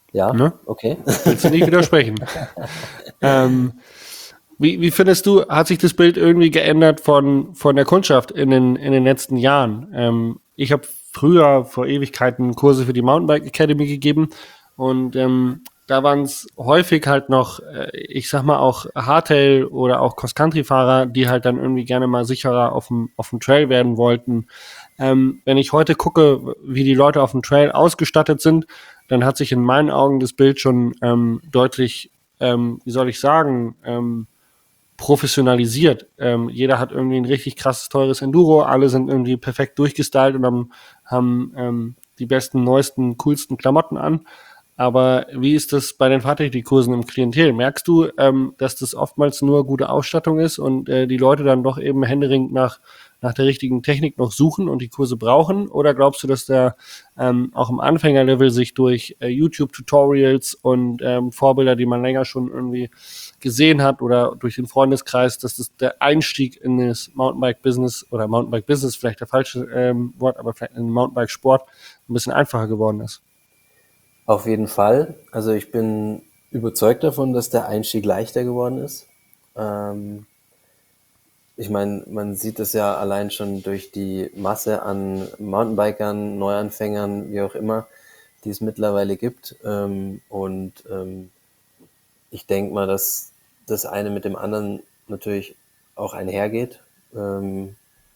Ja, Ne? okay. Willst du nicht widersprechen? ähm, wie, wie findest du, hat sich das Bild irgendwie geändert von, von der Kundschaft in den, in den letzten Jahren? Ähm, ich habe früher vor Ewigkeiten Kurse für die Mountainbike Academy gegeben und ähm, da waren es häufig halt noch, äh, ich sag mal auch Hardtail oder auch Cross-Country-Fahrer, die halt dann irgendwie gerne mal sicherer auf dem, auf dem Trail werden wollten. Ähm, wenn ich heute gucke, wie die Leute auf dem Trail ausgestattet sind, dann hat sich in meinen Augen das Bild schon ähm, deutlich, ähm, wie soll ich sagen, ähm, professionalisiert. Ähm, jeder hat irgendwie ein richtig krasses, teures Enduro, alle sind irgendwie perfekt durchgestylt und haben, haben ähm, die besten, neuesten, coolsten Klamotten an. Aber wie ist das bei den Fahrtechnikkursen im Klientel? Merkst du, ähm, dass das oftmals nur gute Ausstattung ist und äh, die Leute dann doch eben händeringend nach, nach der richtigen Technik noch suchen und die Kurse brauchen? Oder glaubst du, dass der ähm, auch im Anfängerlevel sich durch äh, YouTube-Tutorials und ähm, Vorbilder, die man länger schon irgendwie gesehen hat oder durch den Freundeskreis, dass das der Einstieg in das Mountainbike-Business oder Mountainbike-Business, vielleicht der falsche ähm, Wort, aber vielleicht in den Mountainbike-Sport ein bisschen einfacher geworden ist? Auf jeden Fall. Also ich bin überzeugt davon, dass der Einstieg leichter geworden ist. Ähm, ich meine, man sieht es ja allein schon durch die Masse an Mountainbikern, Neuanfängern, wie auch immer, die es mittlerweile gibt. Ähm, und ähm, ich denke mal, dass das eine mit dem anderen natürlich auch einhergeht. Ähm,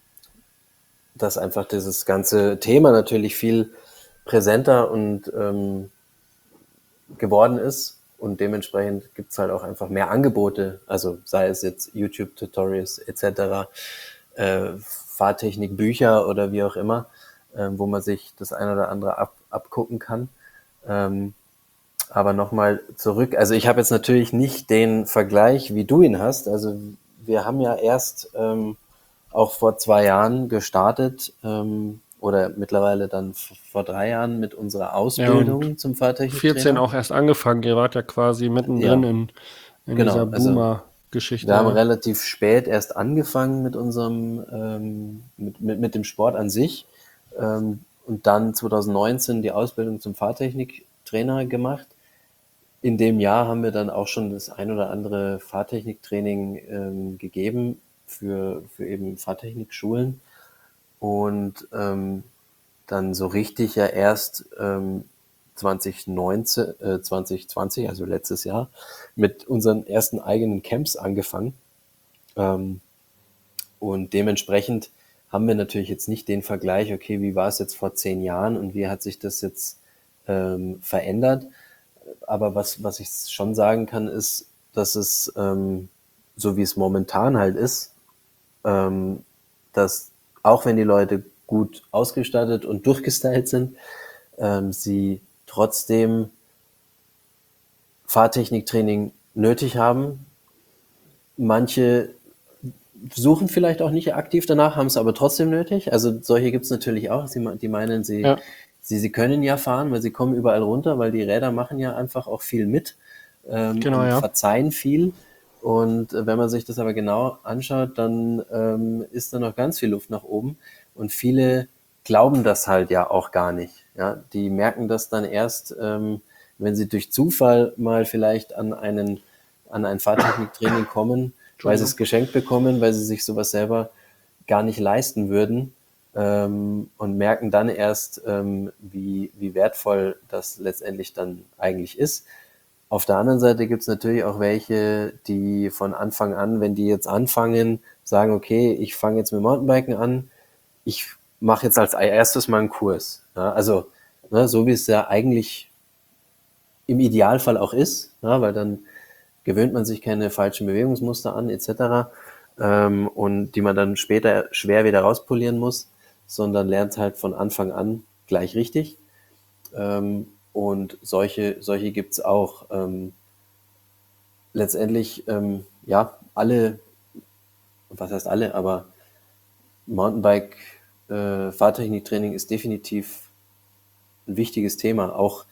dass einfach dieses ganze Thema natürlich viel präsenter und ähm, geworden ist und dementsprechend gibt's halt auch einfach mehr Angebote, also sei es jetzt YouTube-Tutorials et cetera, äh, Fahrtechnik-Bücher oder wie auch immer, äh, wo man sich das ein oder andere ab, abgucken kann. Ähm, aber nochmal zurück, also ich habe jetzt natürlich nicht den Vergleich, wie du ihn hast. Also wir haben ja erst ähm, auch vor zwei Jahren gestartet ähm, oder mittlerweile dann f- vor drei Jahren mit unserer Ja, und Ausbildung zum vierzehn Fahrtechniktrainer. auch erst angefangen. Ihr wart ja quasi mittendrin Ja, in, in dieser genau. Also wir Boomer-Geschichte, haben ja. relativ spät erst angefangen mit unserem ähm, mit, mit, mit dem Sport an sich ähm, und dann zwanzig neunzehn die Ausbildung zum Fahrtechniktrainer gemacht. In dem Jahr haben wir dann auch schon das ein oder andere Fahrtechniktraining ähm, gegeben für, für eben Fahrtechnikschulen und ähm, dann so richtig ja erst ähm, zwanzig neunzehn, äh, zwanzig zwanzig, also letztes Jahr, mit unseren ersten eigenen Camps angefangen. Ähm, und dementsprechend haben wir natürlich jetzt nicht den Vergleich, okay, wie war es jetzt vor zehn Jahren und wie hat sich das jetzt ähm, verändert. Aber was, was ich schon sagen kann, ist, dass es, ähm, so wie es momentan halt ist, ähm, dass auch wenn die Leute gut ausgestattet und durchgestylt sind, ähm, sie trotzdem Fahrtechniktraining nötig haben. Manche suchen vielleicht auch nicht aktiv danach, haben es aber trotzdem nötig. Also solche gibt es natürlich auch. Sie, die meinen, sie, Ja, sie, sie können ja fahren, weil sie kommen überall runter, weil die Räder machen ja einfach auch viel mit ähm, genau, und ja. verzeihen viel. Und äh, wenn man sich das aber genau anschaut, dann ähm, ist da noch ganz viel Luft nach oben. Und viele glauben das halt ja auch gar nicht. Ja, die merken das dann erst, ähm, wenn sie durch Zufall mal vielleicht an einen an ein Fahrtechniktraining kommen, weil sie es Entschuldigung. geschenkt bekommen, weil sie sich sowas selber gar nicht leisten würden ähm, und merken dann erst, ähm, wie, wie wertvoll das letztendlich dann eigentlich ist. Auf der anderen Seite gibt es natürlich auch welche, die von Anfang an, wenn die jetzt anfangen, sagen, okay, ich fange jetzt mit Mountainbiken an, ich mache jetzt als erstes mal einen Kurs. Ja, also ne, so wie es ja eigentlich im Idealfall auch ist, ja, weil dann gewöhnt man sich keine falschen Bewegungsmuster an et cetera ähm, und die man dann später schwer wieder rauspolieren muss, sondern lernt halt von Anfang an gleich richtig. Ähm, und solche, solche gibt's auch. Ähm, letztendlich, ähm, ja, alle, was heißt alle, aber Mountainbike, äh, Fahrtechniktraining ist definitiv ein wichtiges Thema, auch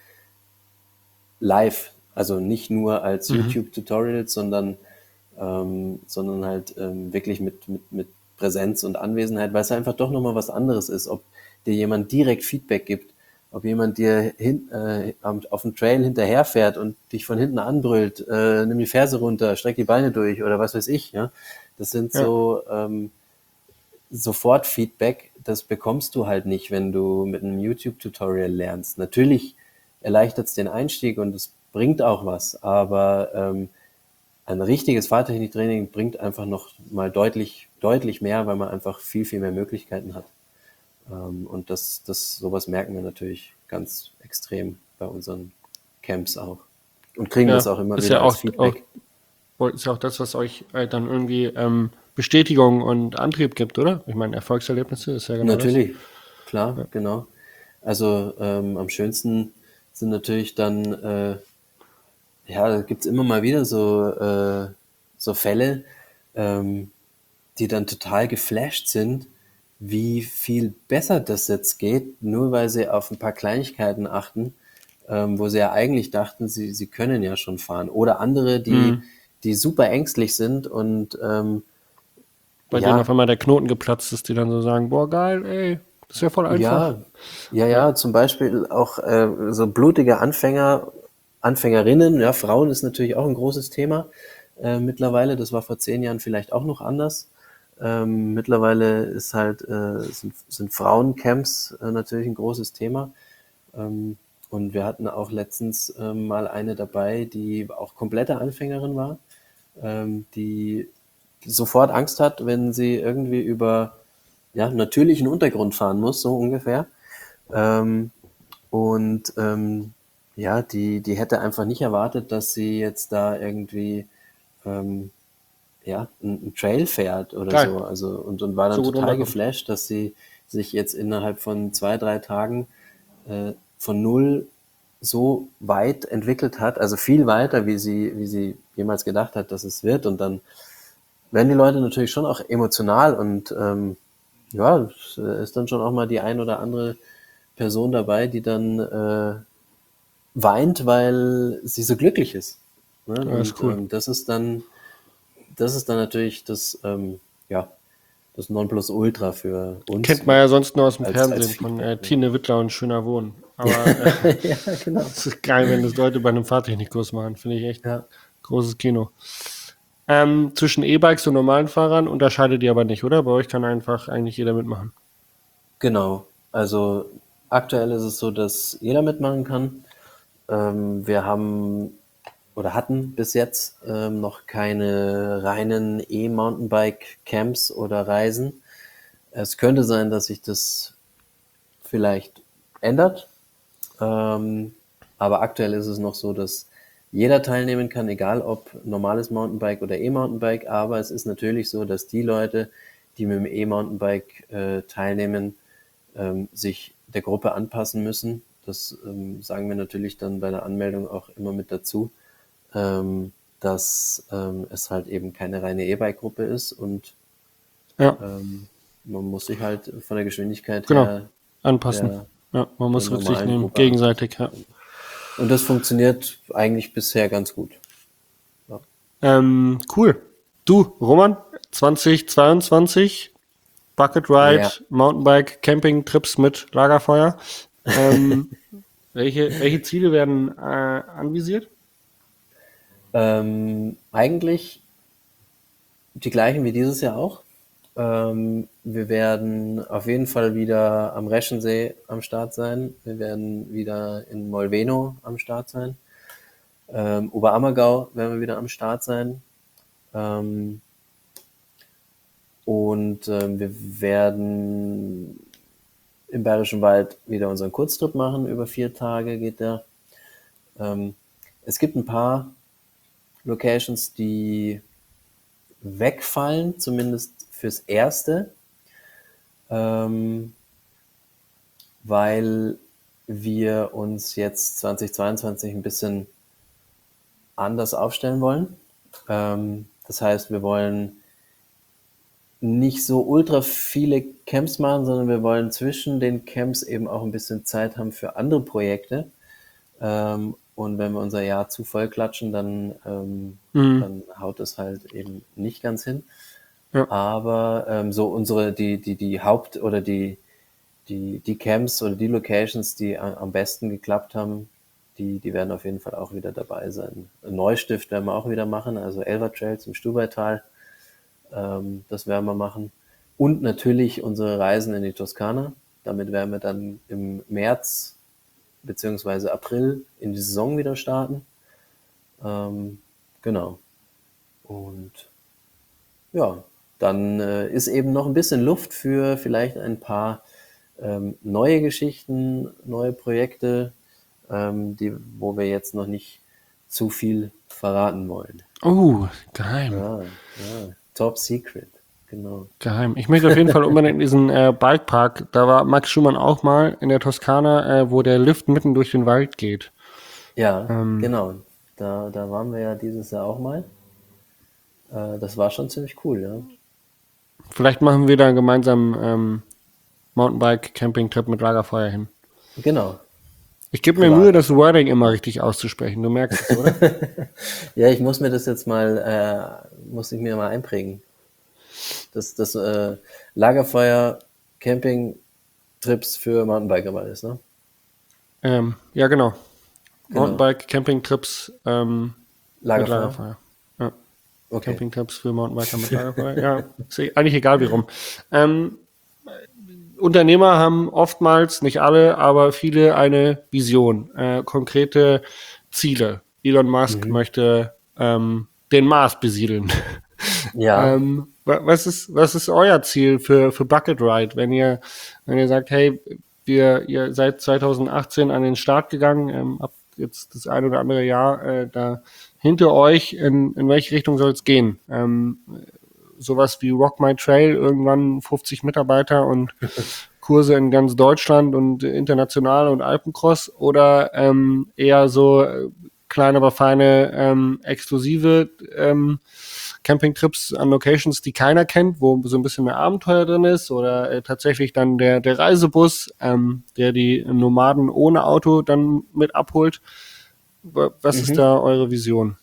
live, also nicht nur als Mhm. YouTube-Tutorial, sondern, ähm, sondern halt ähm, wirklich mit, mit, mit Präsenz und Anwesenheit, weil es einfach doch nochmal was anderes ist, ob dir jemand direkt Feedback gibt ob jemand dir hin, äh, auf dem Trail hinterherfährt und dich von hinten anbrüllt, äh, nimm die Ferse runter, streck die Beine durch oder was weiß ich. Ja? Das sind Ja. so ähm, sofort Feedback, das bekommst du halt nicht, wenn du mit einem YouTube-Tutorial lernst. Natürlich erleichtert es den Einstieg und es bringt auch was, aber ähm, ein richtiges Fahrtechniktraining bringt einfach noch mal deutlich, deutlich mehr, weil man einfach viel, viel mehr Möglichkeiten hat. Ähm, und das, das, sowas merken wir natürlich ganz extrem bei unseren Camps auch. Und kriegen das Ja, auch immer ist wieder ja als auch, auch, Feedback. ist ja auch das, was euch halt dann irgendwie ähm, Bestätigung und Antrieb gibt, oder? Ich meine, Erfolgserlebnisse ist ja genau das. Natürlich, klar, genau. Also ähm, am schönsten sind natürlich dann, äh, ja, da gibt's immer mal wieder so, äh, so Fälle, ähm, die dann total geflasht sind, wie viel besser das jetzt geht, nur weil sie auf ein paar Kleinigkeiten achten, ähm, wo sie ja eigentlich dachten, sie, sie können ja schon fahren. Oder andere, die, Mhm. die super ängstlich sind und ähm, Bei denen auf ja, einmal der Knoten geplatzt ist, die dann so sagen, boah, geil, ey, das ist ja voll einfach. ja, ja, Ja, ja, zum Beispiel auch äh, so blutige Anfänger, Anfängerinnen, ja, Frauen ist natürlich auch ein großes Thema äh, mittlerweile. Das war vor zehn Jahren vielleicht auch noch anders. Ähm, mittlerweile ist halt, äh, sind, sind Frauencamps äh, natürlich ein großes Thema. Ähm, und wir hatten auch letztens ähm, mal eine dabei, die auch komplette Anfängerin war, ähm, die sofort Angst hat, wenn sie irgendwie über ja, natürlichen Untergrund fahren muss, so ungefähr. Ähm, und ähm, ja, die, die hätte einfach nicht erwartet, dass sie jetzt da irgendwie ähm, ja, einen Trail fährt oder geil. so. Also und, und war dann So gut total runterkommt. geflasht, dass sie sich jetzt innerhalb von zwei, drei Tagen äh, von null so weit entwickelt hat, also viel weiter, wie sie, wie sie jemals gedacht hat, dass es wird. Und dann werden die Leute natürlich schon auch emotional und ähm, ja, es ist dann schon auch mal die ein oder andere Person dabei, die dann äh, weint, weil sie so glücklich ist. Ne? Ja, ist Und cool. ähm, das ist dann, das ist dann natürlich das, ähm, ja, das Nonplusultra für uns Kennt man ja sonst nur aus dem als, als Fernsehen von Feedback. äh, Ne? Tine Wittler und Schöner Wohnen. Aber äh, Ja, genau. es ist geil, wenn das Leute bei einem Fahrtechnikkurs machen. Finde ich echt Ja, großes Kino. Ähm, zwischen E-Bikes und normalen Fahrern unterscheidet ihr aber nicht, oder? Bei euch kann einfach eigentlich jeder mitmachen. genau. Also aktuell ist es so, dass jeder mitmachen kann. Ähm, wir haben oder hatten bis jetzt ähm, noch keine reinen E-Mountainbike-Camps oder Reisen. Es könnte sein, dass sich das vielleicht ändert. Ähm, aber aktuell ist es noch so, dass jeder teilnehmen kann, egal ob normales Mountainbike oder E-Mountainbike. Aber es ist natürlich so, dass die Leute, die mit dem E-Mountainbike äh, teilnehmen, ähm, sich der Gruppe anpassen müssen. Das ähm, sagen wir natürlich dann bei der Anmeldung auch immer mit dazu, ähm, dass ähm, es halt eben keine reine E-Bike-Gruppe ist und Ja, ähm, man muss sich halt von der Geschwindigkeit genau. her Anpassen. der, Ja, man der muss Rücksicht normalen nehmen. Gruppe anpassen. Gegenseitig, ja. Und das funktioniert eigentlich bisher ganz gut. Ja. Ähm, cool. Du, Roman, zwanzig zweiundzwanzig, Bucket Ride, Ja, Mountainbike, Camping-Trips mit Lagerfeuer. Ähm, welche, welche Ziele werden äh, anvisiert? ähm, eigentlich die gleichen wie dieses Jahr auch. Ähm, wir werden auf jeden Fall wieder am Reschensee am Start sein. Wir werden wieder in Molveno am Start sein. Ähm, Oberammergau werden wir wieder am Start sein. Ähm, und ähm, wir werden im Bayerischen Wald wieder unseren Kurztrip machen. Über vier Tage geht der. Ähm, es gibt ein paar Locations, die wegfallen, zumindest fürs Erste, ähm, weil wir uns jetzt zweitausendzweiundzwanzig ein bisschen anders aufstellen wollen. Ähm, das heißt, wir wollen nicht so ultra viele Camps machen, sondern wir wollen zwischen den Camps eben auch ein bisschen Zeit haben für andere Projekte. Ähm, und wenn wir unser Jahr zu voll klatschen, dann, ähm, Mhm. dann haut es halt eben nicht ganz hin. Ja. Aber ähm, so unsere, die, die, die Haupt- oder die, die, die Camps oder die Locations, die a- am besten geklappt haben, die, die werden auf jeden Fall auch wieder dabei sein. Ein Neustift werden wir auch wieder machen, also Elver Trails im Stubaital, ähm, das werden wir machen. Und natürlich unsere Reisen in die Toskana. Damit werden wir dann im März beziehungsweise April in die Saison wieder starten. Ähm, genau. Und ja, dann äh, ist eben noch ein bisschen Luft für vielleicht ein paar ähm, neue Geschichten, neue Projekte, ähm, die, wo wir jetzt noch nicht zu viel verraten wollen. Oh, geheim. Ja, ja, Top Secret, genau. Geheim. Ich möchte auf jeden Fall unbedingt in diesen äh, Bikepark. Da war Max Schumann auch mal in der Toskana, äh, wo der Lift mitten durch den Wald geht. Ja, Ähm, genau. Da, da waren wir ja dieses Jahr auch mal. Äh, das war schon ziemlich cool, ja. Vielleicht machen wir da gemeinsam ähm, Mountainbike-Camping-Trip mit Lagerfeuer hin. Genau, Ich gebe mir privat. Mühe, das Wording immer richtig auszusprechen. Du merkst es, oder? Ja, ich muss mir das jetzt mal, äh, muss ich mir mal einprägen. Das, das äh, Lagerfeuer Camping Trips für Mountainbiker war das, ne? ähm, ja, genau. Genau. Mountainbike-Camping-Trips ähm, mit Lagerfeuer. Lagerfeuer. Ja. Okay. Camping-Trips für Mountainbiker mit Lagerfeuer. Ja, ist eh eigentlich egal wie rum. Ähm, Unternehmer haben oftmals, nicht alle, aber viele eine Vision, äh, konkrete Ziele. Elon Musk Mhm. möchte ähm, den Mars besiedeln. Ja. ähm, wa- was ist, was ist euer Ziel für, für Bucket Ride, wenn ihr, wenn ihr sagt, hey, wir, ihr seid zwanzig achtzehn an den Start gegangen, ähm, habt jetzt das ein oder andere Jahr äh, da hinter euch, in, in welche Richtung soll es gehen? Ähm, sowas wie Rock My Trail, irgendwann fünfzig Mitarbeiter und Kurse in ganz Deutschland und international und Alpencross oder ähm, eher so äh, kleine, aber feine ähm, exklusive ähm, Campingtrips an Locations, die keiner kennt, wo so ein bisschen mehr Abenteuer drin ist oder äh, tatsächlich dann der, der Reisebus, ähm, der die Nomaden ohne Auto dann mit abholt. Wa- Was ist Mhm. da eure Vision?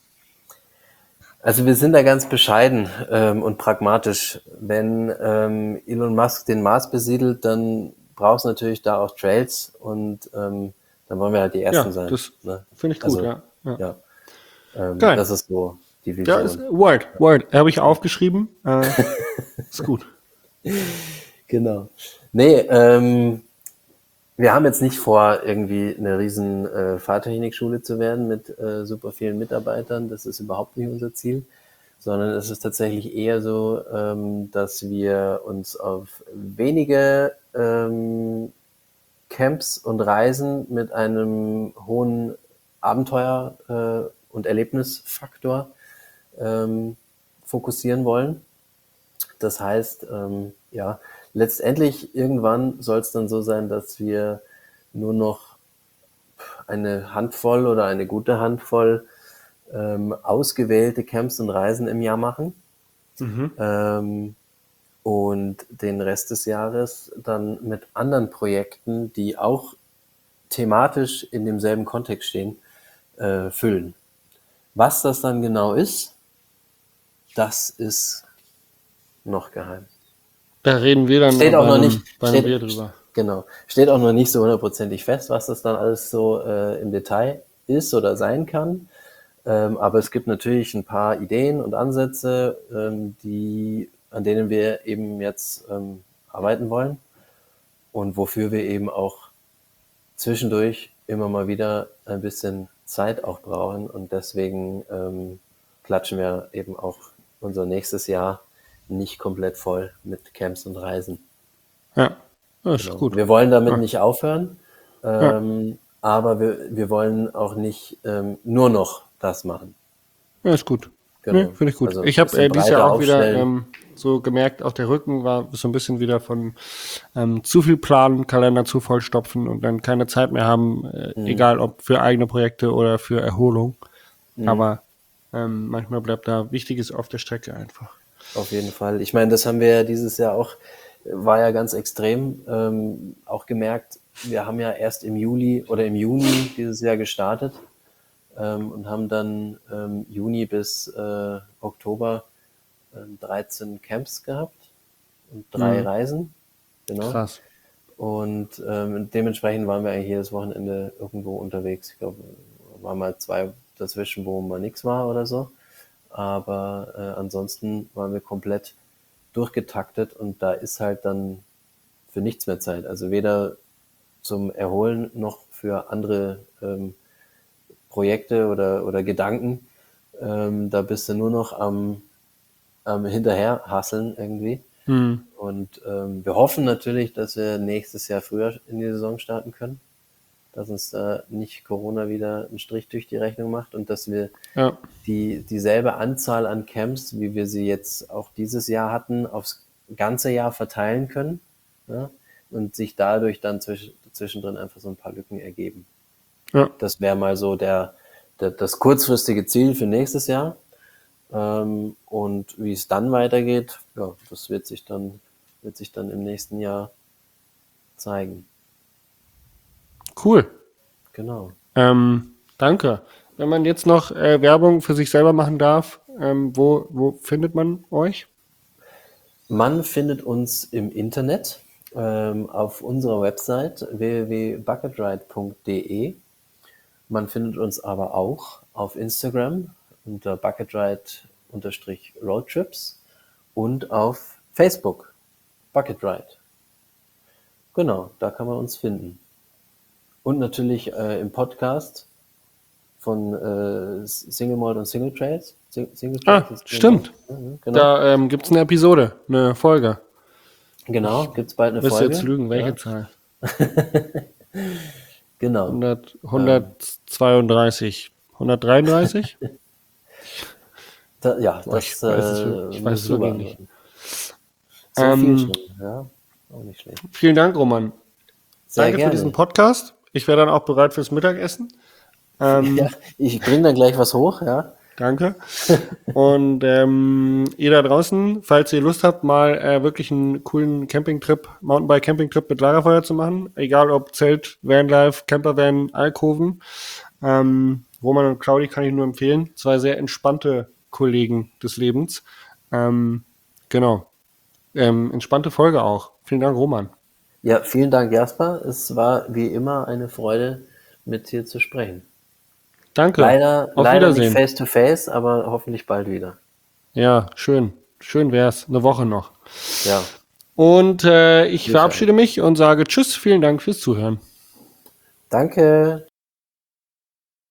Also wir sind da ganz bescheiden ähm, und pragmatisch. Wenn ähm, Elon Musk den Mars besiedelt, dann braucht es natürlich da auch Trails und ähm, dann wollen wir halt die Ersten Ja, sein. das Ne? finde ich gut, Also ja. ja. ja, ähm, Geil. das ist so die Ja, ist Vision. Word, Word. Habe ich aufgeschrieben. Äh, ist gut. Genau. Nee, ähm, wir haben jetzt nicht vor, irgendwie eine riesen äh, Fahrtechnikschule zu werden mit äh, super vielen Mitarbeitern. Das ist überhaupt nicht unser Ziel, sondern es ist tatsächlich eher so, ähm, dass wir uns auf wenige ähm, Camps und Reisen mit einem hohen Abenteuer äh, und Erlebnisfaktor ähm, fokussieren wollen. Das heißt, ähm, ja, letztendlich irgendwann soll es dann so sein, dass wir nur noch eine Handvoll oder eine gute Handvoll ähm, ausgewählte Camps und Reisen im Jahr machen Mhm. ähm, und den Rest des Jahres dann mit anderen Projekten, die auch thematisch in demselben Kontext stehen, äh, füllen. Was das dann genau ist, das ist noch geheim. Da reden wir dann Steht auch bei noch nicht, einem, bei einem Bier steht, drüber. genau, steht auch noch nicht so hundertprozentig fest, was das dann alles so äh, im Detail ist oder sein kann. Ähm, aber es gibt natürlich ein paar Ideen und Ansätze, ähm, die, an denen wir eben jetzt ähm, arbeiten wollen und wofür wir eben auch zwischendurch immer mal wieder ein bisschen Zeit auch brauchen. Und deswegen ähm, klatschen wir eben auch unser nächstes Jahr nicht komplett voll mit Camps und Reisen. Ja, das ist Genau. gut. Wir wollen damit Ja, nicht aufhören, ja, ähm, aber wir, wir wollen auch nicht ähm, nur noch das machen. ja ist gut. Nee, Genau. finde ich gut. Also ein Ich habe bisschen äh, dieses Jahr breiter auch wieder aufstellen. ähm, so gemerkt, auch der Rücken war so ein bisschen wieder von ähm, zu viel planen, Kalender zu vollstopfen und dann keine Zeit mehr haben, äh, Mhm. egal ob für eigene Projekte oder für Erholung. Mhm. Aber ähm, manchmal bleibt da Wichtiges auf der Strecke einfach. Auf jeden Fall. Ich meine, das haben wir ja dieses Jahr auch, war ja ganz extrem, ähm, auch gemerkt. Wir haben ja erst im Juli oder im Juni dieses Jahr gestartet ähm, und haben dann ähm, Juni bis äh, Oktober ähm, dreizehn Camps gehabt und drei Mhm. Reisen. Genau. Krass. Und ähm, dementsprechend waren wir eigentlich jedes Wochenende irgendwo unterwegs. Ich glaube, war mal zwei dazwischen, wo mal nichts war oder so. Aber äh, ansonsten waren wir komplett durchgetaktet und da ist halt dann für nichts mehr Zeit. Also weder zum Erholen noch für andere ähm, Projekte oder, oder Gedanken. Ähm, da bist du nur noch am, am Hinterherhasseln irgendwie. Hm. Und ähm, wir hoffen natürlich, dass wir nächstes Jahr früher in die Saison starten können, dass uns da nicht Corona wieder einen Strich durch die Rechnung macht und dass wir Ja. die dieselbe Anzahl an Camps, wie wir sie jetzt auch dieses Jahr hatten, aufs ganze Jahr verteilen können, ja, und sich dadurch dann zwisch- zwischendrin einfach so ein paar Lücken ergeben. Ja. Das wäre mal so der, der das kurzfristige Ziel für nächstes Jahr. Ähm, und wie es dann weitergeht, ja, das wird sich dann wird sich dann im nächsten Jahr zeigen. Cool. Genau. Ähm, danke. Wenn man jetzt noch äh, Werbung für sich selber machen darf, ähm, wo, wo findet man euch? Man findet uns im Internet ähm, auf unserer Website w w w punkt bucketride punkt d e. Man findet uns aber auch auf Instagram unter bucketride-roadtrips und auf Facebook Bucketride. Genau, da kann man uns finden. Und natürlich äh, im Podcast von äh, Single Malt und Single Trails. Sing- Single Ah, Trails ist stimmt. Mhm, genau. Da ähm, gibt es eine Episode, eine Folge. Genau, gibt es bald eine Müsste Folge. jetzt lügen, welche Ja, Zahl? genau. hundert, hundertzweiunddreißig, hundertdreiunddreißig? Da, ja, Boah, ich das weiß es, äh, wirklich- ich weiß musst es du wirklich beantworten. nicht. So Ähm, viel schon, ja. Auch nicht schlecht. Vielen Dank, Roman. Sehr Danke gerne. für diesen Podcast. Ich wäre dann auch bereit fürs Mittagessen. Ähm, Ja, ich bringe dann gleich was hoch, ja. Danke. Und ähm, ihr da draußen, falls ihr Lust habt, mal äh, wirklich einen coolen Campingtrip, Mountainbike-Campingtrip mit Lagerfeuer zu machen, egal ob Zelt, Vanlife, Campervan, Alkoven, ähm, Roman und Claudi kann ich nur empfehlen. Zwei sehr entspannte Kollegen des Lebens. Ähm, genau. Ähm, entspannte Folge auch. Vielen Dank, Roman. Ja, vielen Dank, Jasper. Es war wie immer eine Freude, mit dir zu sprechen. Danke. Leider, Auf leider nicht Wiedersehen. face to face, aber hoffentlich bald wieder. Ja, schön. Schön wär's. Eine Woche noch. Ja, Und äh, ich Sicher. verabschiede mich und sage Tschüss. Vielen Dank fürs Zuhören. danke.